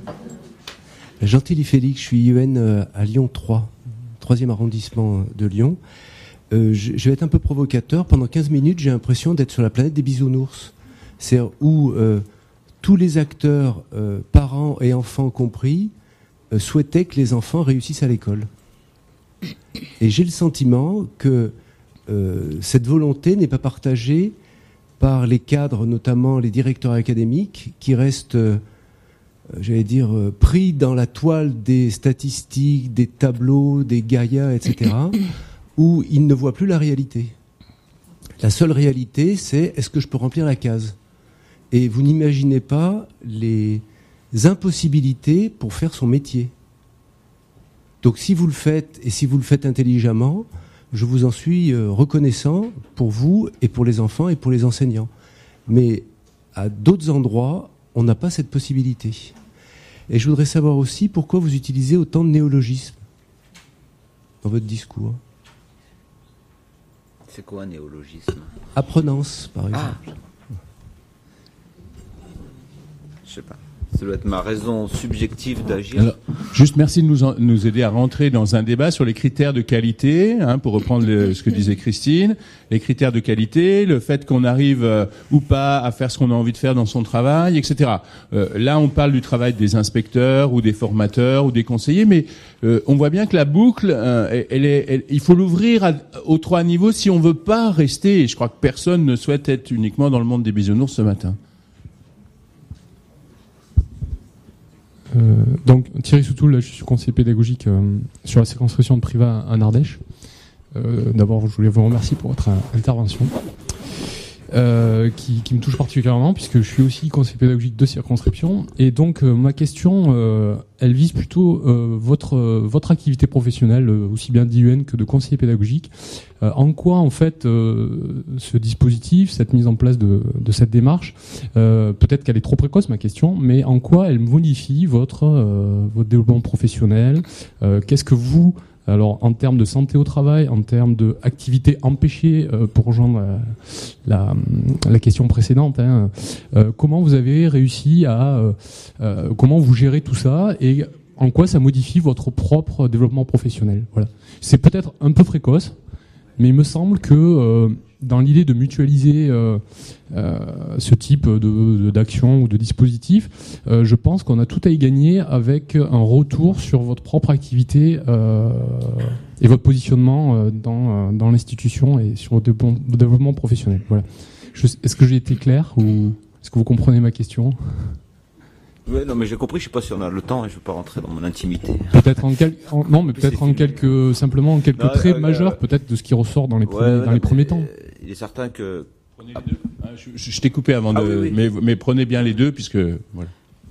Speaker 11: Gentil Félix, je suis I E N à Lyon trois, troisième arrondissement de Lyon. Euh, je, je vais être un peu provocateur. Pendant quinze minutes, j'ai l'impression d'être sur la planète des bisounours. C'est où euh, tous les acteurs, euh, parents et enfants compris, euh, souhaitaient que les enfants réussissent à l'école. Et j'ai le sentiment que euh, cette volonté n'est pas partagée par les cadres, notamment les directeurs académiques, qui restent... Euh, j'allais dire, euh, pris dans la toile des statistiques, des tableaux, des Gaïa, et cetera, où ils ne voient plus la réalité. La seule réalité, c'est est-ce que je peux remplir la case ? Et vous n'imaginez pas les impossibilités pour faire son métier. Donc si vous le faites, et si vous le faites intelligemment, je vous en suis euh, reconnaissant pour vous et pour les enfants et pour les enseignants. Mais à d'autres endroits, on n'a pas cette possibilité. Et je voudrais savoir aussi pourquoi vous utilisez autant de néologismes dans votre discours.
Speaker 3: C'est quoi un néologisme ?
Speaker 11: Apprenance, par exemple.
Speaker 3: Ah. Je sais pas. Ça doit être ma raison subjective d'agir.
Speaker 6: Alors, juste merci de nous, en, nous aider à rentrer dans un débat sur les critères de qualité, hein, pour reprendre le, ce que disait Christine. Les critères de qualité, le fait qu'on arrive euh, ou pas à faire ce qu'on a envie de faire dans son travail, et cetera. Euh, là, on parle du travail des inspecteurs ou des formateurs ou des conseillers, mais euh, on voit bien que la boucle, euh, elle est, elle, il faut l'ouvrir à, aux trois niveaux si on veut pas rester. Et je crois que personne ne souhaite être uniquement dans le monde des bisounours ce matin.
Speaker 12: Euh, donc Thierry Soutoul, là, je suis conseiller pédagogique euh, sur la circonscription de Privas en Ardèche. Euh, d'abord, je voulais vous remercier pour votre euh, intervention, euh, qui, qui me touche particulièrement puisque je suis aussi conseiller pédagogique de circonscription. Et donc euh, ma question, euh, elle vise plutôt euh, votre euh, votre activité professionnelle, euh, aussi bien d'I U N que de conseiller pédagogique. Euh, en quoi en fait euh, ce dispositif, cette mise en place de, de cette démarche, euh, peut-être qu'elle est trop précoce ma question, mais en quoi elle modifie votre euh, votre développement professionnel, euh, qu'est-ce que vous, alors en termes de santé au travail, en termes d'activité empêchée, euh, pour rejoindre la, la, la question précédente, hein, euh, comment vous avez réussi à, euh, euh, comment vous gérez tout ça et en quoi ça modifie votre propre développement professionnel. Voilà. C'est peut-être un peu précoce, mais il me semble que euh, dans l'idée de mutualiser euh, euh, ce type de, de, d'action ou de dispositif, euh, je pense qu'on a tout à y gagner avec un retour sur votre propre activité euh, et votre positionnement euh, dans, dans l'institution et sur votre développement professionnel. Voilà. Je, est-ce que j'ai été clair ou est-ce que vous comprenez ma question ?
Speaker 3: Oui, non, mais j'ai compris. Je sais pas si on a le temps et je veux pas rentrer dans mon intimité.
Speaker 12: Peut-être en quelques, non, mais peut-être en quelques, simplement en quelques
Speaker 3: non,
Speaker 12: traits
Speaker 3: euh,
Speaker 12: majeurs,
Speaker 3: euh,
Speaker 12: peut-être de ce qui ressort dans les premiers,
Speaker 3: ouais,
Speaker 12: dans
Speaker 3: non,
Speaker 12: les premiers temps.
Speaker 3: Il est certain que.
Speaker 6: Prenez les deux. Ah, je, je t'ai coupé avant
Speaker 3: ah,
Speaker 6: de,
Speaker 3: oui, oui.
Speaker 6: Mais, mais prenez bien les deux puisque voilà.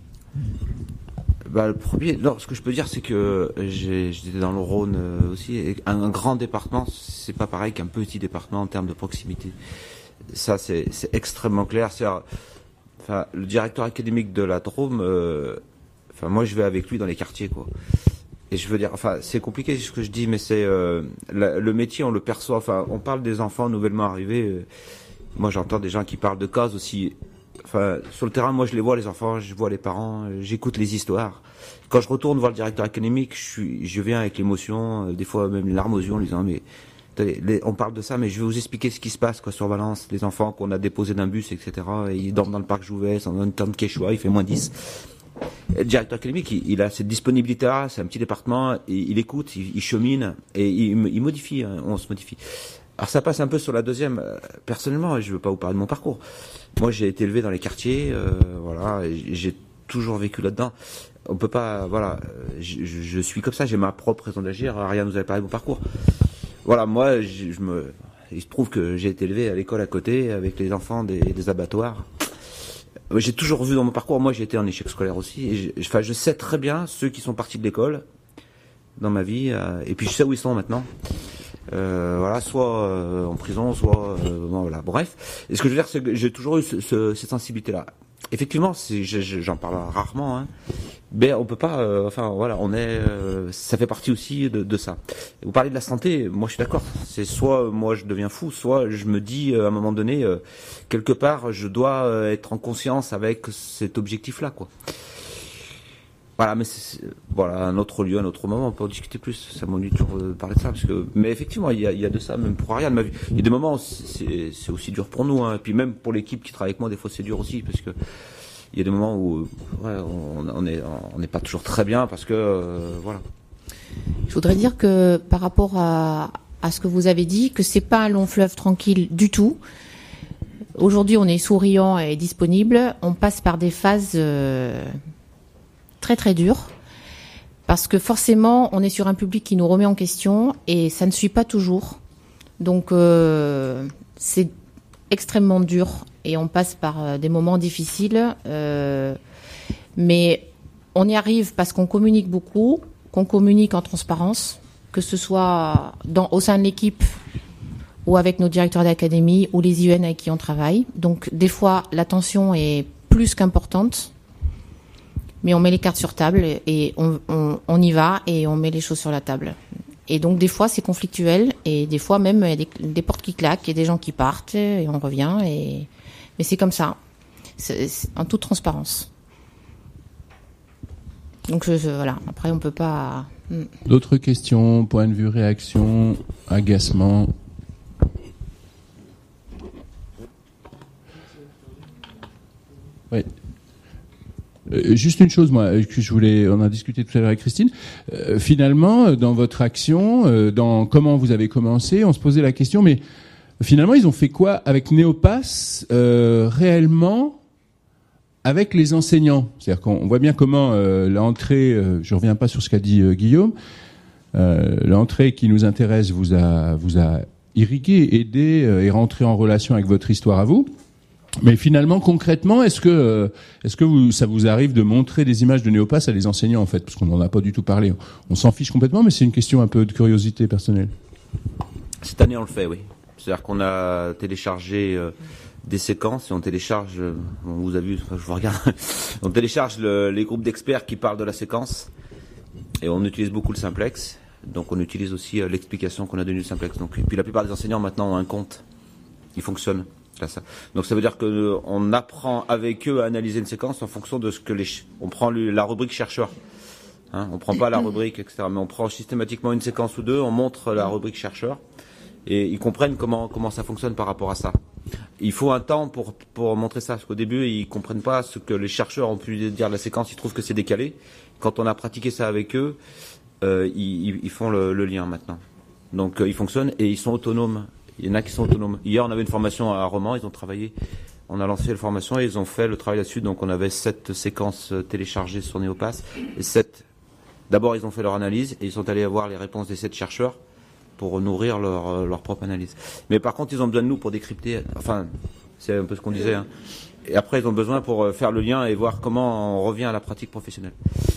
Speaker 3: Bah, le premier, non, ce que je peux dire, c'est que j'ai, j'étais dans le Rhône euh, aussi. Et un, un grand département, c'est pas pareil qu'un petit département en termes de proximité. Ça, c'est, c'est extrêmement clair. C'est, enfin, le directeur académique de la Drôme. Euh, Enfin, moi, je vais avec lui dans les quartiers, quoi. Et je veux dire, enfin, c'est compliqué ce que je dis, mais c'est euh, la, le métier, on le perçoit. Enfin, on parle des enfants nouvellement arrivés. Euh, moi, j'entends des gens qui parlent de cases aussi. Enfin, sur le terrain, moi, je les vois les enfants, je vois les parents, euh, j'écoute les histoires. Quand je retourne voir le directeur académique, je suis, je viens avec l'émotion, euh, des fois même les larmes aux yeux, en lui disant, mais attendez, les, on parle de ça, mais je vais vous expliquer ce qui se passe, quoi, sur Valence, les enfants qu'on a déposés d'un bus, et cetera. Et ils dorment dans le parc Jouvet, dans une tente Quechua, il fait moins dix. Le directeur académique, il, il a cette disponibilité-là, c'est un petit département, il, il écoute, il, il chemine et il, il modifie, hein, on se modifie. Alors ça passe un peu sur la deuxième. Personnellement, je ne veux pas vous parler de mon parcours. Moi, j'ai été élevé dans les quartiers, euh, voilà, j'ai toujours vécu là-dedans. On peut pas, voilà, je, je, je suis comme ça, j'ai ma propre raison d'agir. Ariane nous avait parlé de mon parcours. Voilà, moi, je, je me, il se trouve que j'ai été élevé à l'école à côté avec les enfants des, des abattoirs. J'ai toujours vu dans mon parcours, moi j'ai été en échec scolaire aussi, et je, enfin, je sais très bien ceux qui sont partis de l'école dans ma vie, euh, et puis je sais où ils sont maintenant. Euh, voilà, soit euh, en prison, soit euh, bon, voilà, bref. Et ce que je veux dire, c'est que j'ai toujours eu ce, ce, cette sensibilité-là. Effectivement, c'est, je, je, j'en parle rarement, hein, mais on peut pas, euh, enfin voilà, on est, euh, ça fait partie aussi de, de ça. Vous parlez de la santé, moi je suis d'accord. C'est soit moi je deviens fou, soit je me dis euh, à un moment donné, euh, quelque part, je dois euh, être en conscience avec cet objectif-là, quoi. Voilà, mais c'est, c'est, voilà, un autre lieu, un autre moment, on peut en discuter plus. Ça m'ennuie toujours de parler de ça, parce que, mais effectivement, il y a, il y a de ça, même pour Ariane. Il y a des moments, c'est, c'est aussi dur pour nous, hein. Et puis même pour l'équipe qui travaille avec moi, des fois c'est dur aussi, parce que il y a des moments où, ouais, on, on est, on n'est pas toujours très bien, parce que, euh, voilà.
Speaker 5: Je voudrais dire que par rapport à, à ce que vous avez dit, que c'est pas un long fleuve tranquille du tout. Aujourd'hui, on est souriant et disponible. On passe par des phases euh, très très dures, parce que forcément, on est sur un public qui nous remet en question et ça ne suit pas toujours. Donc, euh, c'est extrêmement dur et on passe par des moments difficiles. Euh, mais on y arrive parce qu'on communique beaucoup, qu'on communique en transparence, que ce soit dans, au sein de l'équipe ou avec nos directeurs d'académie ou les I U N avec qui on travaille. Donc des fois la tension est plus qu'importante, mais on met les cartes sur table et on, on, on y va et on met les choses sur la table. Et donc des fois c'est conflictuel et des fois même il y a des, des portes qui claquent et des gens qui partent et on revient. Et mais c'est comme ça, c'est, c'est en toute transparence. Donc je, je, voilà. Après on peut pas.
Speaker 13: D'autres questions, point de vue, réaction, agacement. Oui. Euh, juste une chose, moi, que je voulais, on a discuté tout à l'heure avec Christine. Euh, finalement, dans votre action, euh, dans comment vous avez commencé, on se posait la question, mais finalement, ils ont fait quoi avec Néopass euh, réellement avec les enseignants? C'est-à-dire qu'on voit bien comment euh, l'entrée, euh, je reviens pas sur ce qu'a dit euh, Guillaume, euh, l'entrée qui nous intéresse vous a vous a irrigué, aidé euh, et rentré en relation avec votre histoire à vous. Mais finalement, concrètement, est-ce que euh, est-ce que vous, ça vous arrive de montrer des images de Néopass à des enseignants, en fait, parce qu'on n'en a pas du tout parlé. On s'en fiche complètement, mais c'est une question un peu de curiosité personnelle.
Speaker 14: Cette année, on le fait, oui. C'est-à-dire qu'on a téléchargé euh, des séquences et on télécharge. Euh, on vous a vu, enfin, je vous regarde. On télécharge le, les groupes d'experts qui parlent de la séquence et on utilise beaucoup le simplex. Donc, on utilise aussi euh, l'explication qu'on a donnée du simplex. Donc, et puis la plupart des enseignants maintenant ont un compte qui fonctionne. Donc ça veut dire que on apprend avec eux à analyser une séquence en fonction de ce que les on prend la rubrique chercheur, hein, on prend pas la rubrique et cetera, mais on prend systématiquement une séquence ou deux, on montre la rubrique chercheur et ils comprennent comment comment ça fonctionne par rapport à ça. Il faut un temps pour pour montrer ça parce qu'au début ils comprennent pas ce que les chercheurs ont pu dire de la séquence, ils trouvent que c'est décalé. Quand on a pratiqué ça avec eux, euh, ils, ils font le, le lien maintenant. Donc euh, ils fonctionnent et ils sont autonomes. Il y en a qui sont autonomes. Hier, on avait une formation à Romans, ils ont travaillé, on a lancé la formation et ils ont fait le travail là-dessus. Donc, on avait sept séquences téléchargées sur Néopass. Et sept, d'abord, ils ont fait leur analyse et ils sont allés voir les réponses des sept chercheurs pour nourrir leur, leur propre analyse. Mais par contre, ils ont besoin de nous pour décrypter, enfin, c'est un peu ce qu'on disait, hein. Et après, ils ont besoin pour faire le lien et voir comment on revient à la pratique professionnelle.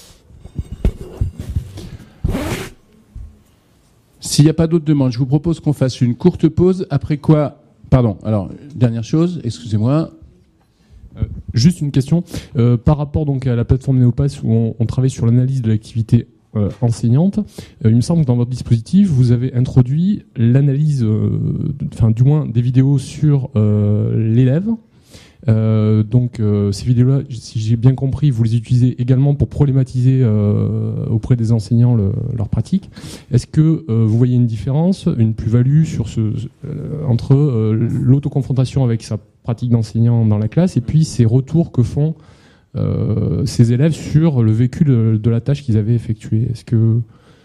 Speaker 13: S'il n'y a pas d'autres demandes, je vous propose qu'on fasse une courte pause, après quoi... Pardon, alors, dernière chose, excusez-moi.
Speaker 12: Euh, juste une question. Euh, par rapport donc à la plateforme Néopass où on, on travaille sur l'analyse de l'activité euh, enseignante, euh, il me semble que dans votre dispositif, vous avez introduit l'analyse, euh, de, enfin du moins des vidéos sur euh, l'élève. Euh, donc euh, ces vidéos-là, si j'ai bien compris, vous les utilisez également pour problématiser euh, auprès des enseignants le, leur pratique. Est-ce que euh, vous voyez une différence, une plus-value sur ce, euh, entre euh, l'autoconfrontation avec sa pratique d'enseignant dans la classe et puis ces retours que font euh, ces élèves sur le vécu de, de la tâche qu'ils avaient effectuée? Est-ce que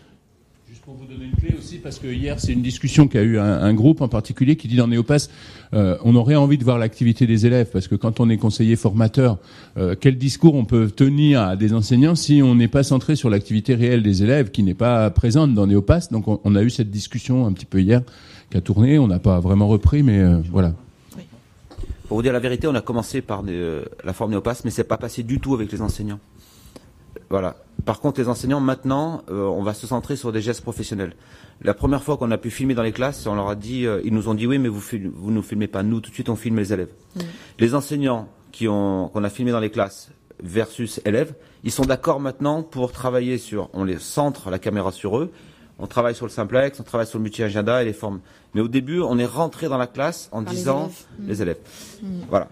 Speaker 13: Pour vous donner une clé aussi, parce que hier c'est une discussion qu'a eu un, un groupe en particulier qui dit dans Néopass, euh, on aurait envie de voir l'activité des élèves, parce que quand on est conseiller formateur, euh, quel discours on peut tenir à des enseignants si on n'est pas centré sur l'activité réelle des élèves, qui n'est pas présente dans Néopass. Donc on, on a eu cette discussion un petit peu hier qui a tourné, on n'a pas vraiment repris, mais euh, voilà.
Speaker 14: Oui. Pour vous dire la vérité, on a commencé par des, euh, la forme Néopass, mais c'est pas passé du tout avec les enseignants. Voilà. Par contre, les enseignants, maintenant, euh, on va se centrer sur des gestes professionnels. La première fois qu'on a pu filmer dans les classes, on leur a dit, euh, ils nous ont dit oui, mais vous vous nous filmez pas. Nous, tout de suite, on filme les élèves. Mmh. Les enseignants qui ont qu'on a filmé dans les classes versus élèves, ils sont d'accord maintenant pour travailler sur, on les centre la caméra sur eux, on travaille sur le simplex, on travaille sur le multi-agenda et les formes. Mais au début, on est rentré dans la classe en Par disant les élèves. Les élèves. Mmh. Voilà.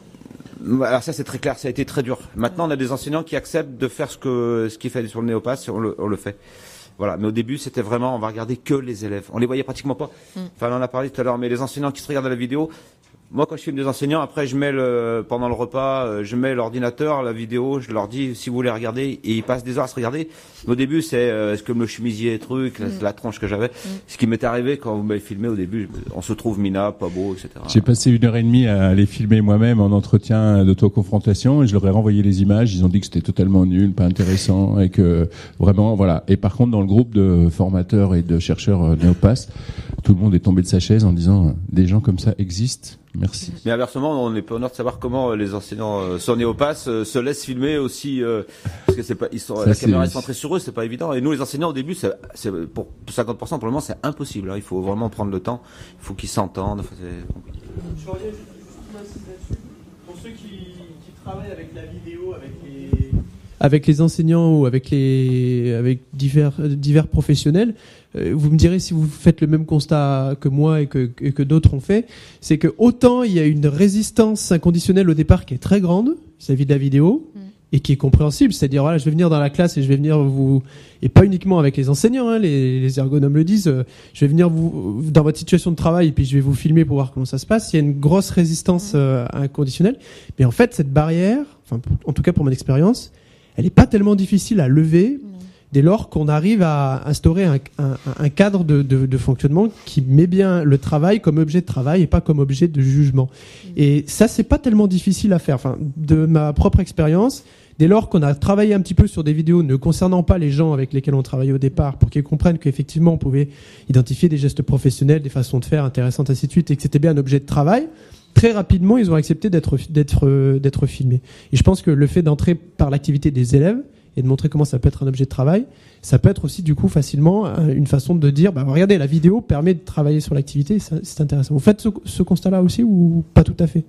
Speaker 14: Alors ça c'est très clair, ça a été très dur. Maintenant on a des enseignants qui acceptent de faire ce que ce qui est fait sur le Néopass, on le, on le fait. Voilà, mais au début c'était vraiment on va regarder que les élèves. On les voyait pratiquement pas. Mm. Enfin on en a parlé tout à l'heure, mais les enseignants qui se regardent à la vidéo, moi quand je filme des enseignants, après je mets le pendant le repas, je mets l'ordinateur, la vidéo, je leur dis si vous voulez regarder et ils passent des heures à se regarder. Au début c'est euh, est-ce que le chemisier truc, mm. la, la tronche que j'avais. Mm. Ce qui m'est arrivé quand vous m'avez filmé au début, on se trouve mina, pas beau, et cetera.
Speaker 13: J'ai passé une heure et demie à les filmer moi-même en entretien d'autoconfrontation et je leur ai renvoyé les images. Ils ont dit que c'était totalement nul, pas intéressant et que vraiment voilà. Et par contre dans le groupe de formateurs et de chercheurs Néopass, tout le monde est tombé de sa chaise en disant euh, des gens comme ça existent. Merci.
Speaker 14: Mais inversement, on est pas honneur de savoir comment les enseignants euh, sur Néopass euh, se laissent filmer aussi, euh, parce que c'est pas, ils sont,
Speaker 13: Ça,
Speaker 14: la
Speaker 13: c'est-
Speaker 14: caméra est centrée sur eux, c'est pas évident. Et nous, les enseignants, au début, c'est, c'est pour cinquante pour cent pour le moment, c'est impossible. Hein. Il faut vraiment prendre le temps. Il faut qu'ils s'entendent. Enfin, c'est compliqué.
Speaker 15: Je reviens juste, juste insister là-dessus. Pour ceux qui, qui travaillent avec la vidéo, avec les, avec les enseignants ou avec les, avec divers, divers professionnels, euh, vous me direz si vous faites le même constat que moi et que, et que d'autres ont fait, c'est que autant il y a une résistance inconditionnelle au départ qui est très grande vis-à-vis de la vidéo. Mm. Et qui est compréhensible, c'est-à-dire voilà, je vais venir dans la classe et je vais venir vous, et pas uniquement avec les enseignants, hein, les, les ergonomes le disent, euh, je vais venir vous dans votre situation de travail et puis je vais vous filmer pour voir comment ça se passe. Il y a une grosse résistance euh, inconditionnelle, mais en fait cette barrière, enfin en tout cas pour mon expérience, elle est pas tellement difficile à lever dès lors qu'on arrive à instaurer un, un, un cadre de, de, de fonctionnement qui met bien le travail comme objet de travail et pas comme objet de jugement. Et ça, c'est pas tellement difficile à faire. Enfin, de ma propre expérience, dès lors qu'on a travaillé un petit peu sur des vidéos ne concernant pas les gens avec lesquels on travaillait au départ, pour qu'ils comprennent qu'effectivement on pouvait identifier des gestes professionnels, des façons de faire intéressantes, ainsi de suite, et que c'était bien un objet de travail, très rapidement, ils ont accepté d'être, d'être, d'être filmés. Et je pense que le fait d'entrer par l'activité des élèves, et de montrer comment ça peut être un objet de travail, ça peut être aussi du coup facilement une façon de dire, bah regardez, la vidéo permet de travailler sur l'activité, c'est intéressant. Vous faites ce, ce constat-là aussi ou pas tout à fait?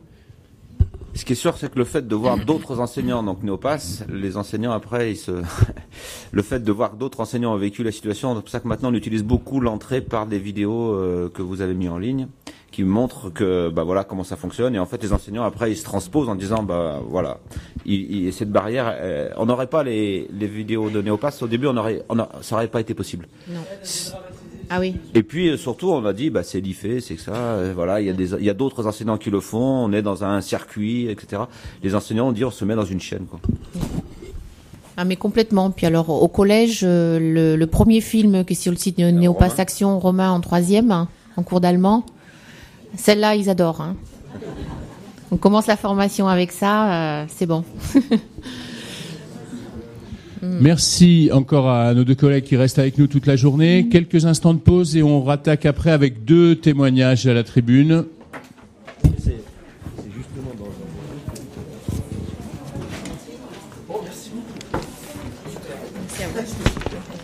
Speaker 14: Ce qui est sûr, c'est que le fait de voir d'autres enseignants, donc Néopass, les enseignants après, ils se, le fait de voir d'autres enseignants ont vécu la situation, c'est pour ça que maintenant on utilise beaucoup l'entrée par des vidéos euh, que vous avez mis en ligne, qui montrent que, bah voilà, comment ça fonctionne, et en fait les enseignants après ils se transposent en disant, bah voilà, il, il, cette barrière, euh, on n'aurait pas les, les vidéos de Néopass au début, on aurait, on a, ça aurait pas été possible.
Speaker 5: Non. Ah oui.
Speaker 14: Et puis surtout, on a dit, bah c'est l'I F E, c'est que ça, euh, voilà, il y a des, il y a d'autres enseignants qui le font, on est dans un circuit, et cetera. Les enseignants ont dit, on se met dans une chaîne, quoi.
Speaker 5: Ah mais complètement. Puis alors au collège, euh, le, le premier film qui est sur le site Néopass Romain. Action, Romain en troisième, hein, en cours d'allemand, celle-là ils adorent. Hein. On commence la formation avec ça, euh, c'est bon.
Speaker 13: Merci encore à nos deux collègues qui restent avec nous toute la journée. Quelques instants de pause et on rattaque après avec deux témoignages à la tribune.
Speaker 16: C'est justement dans... Oh, merci beaucoup. Merci à vous.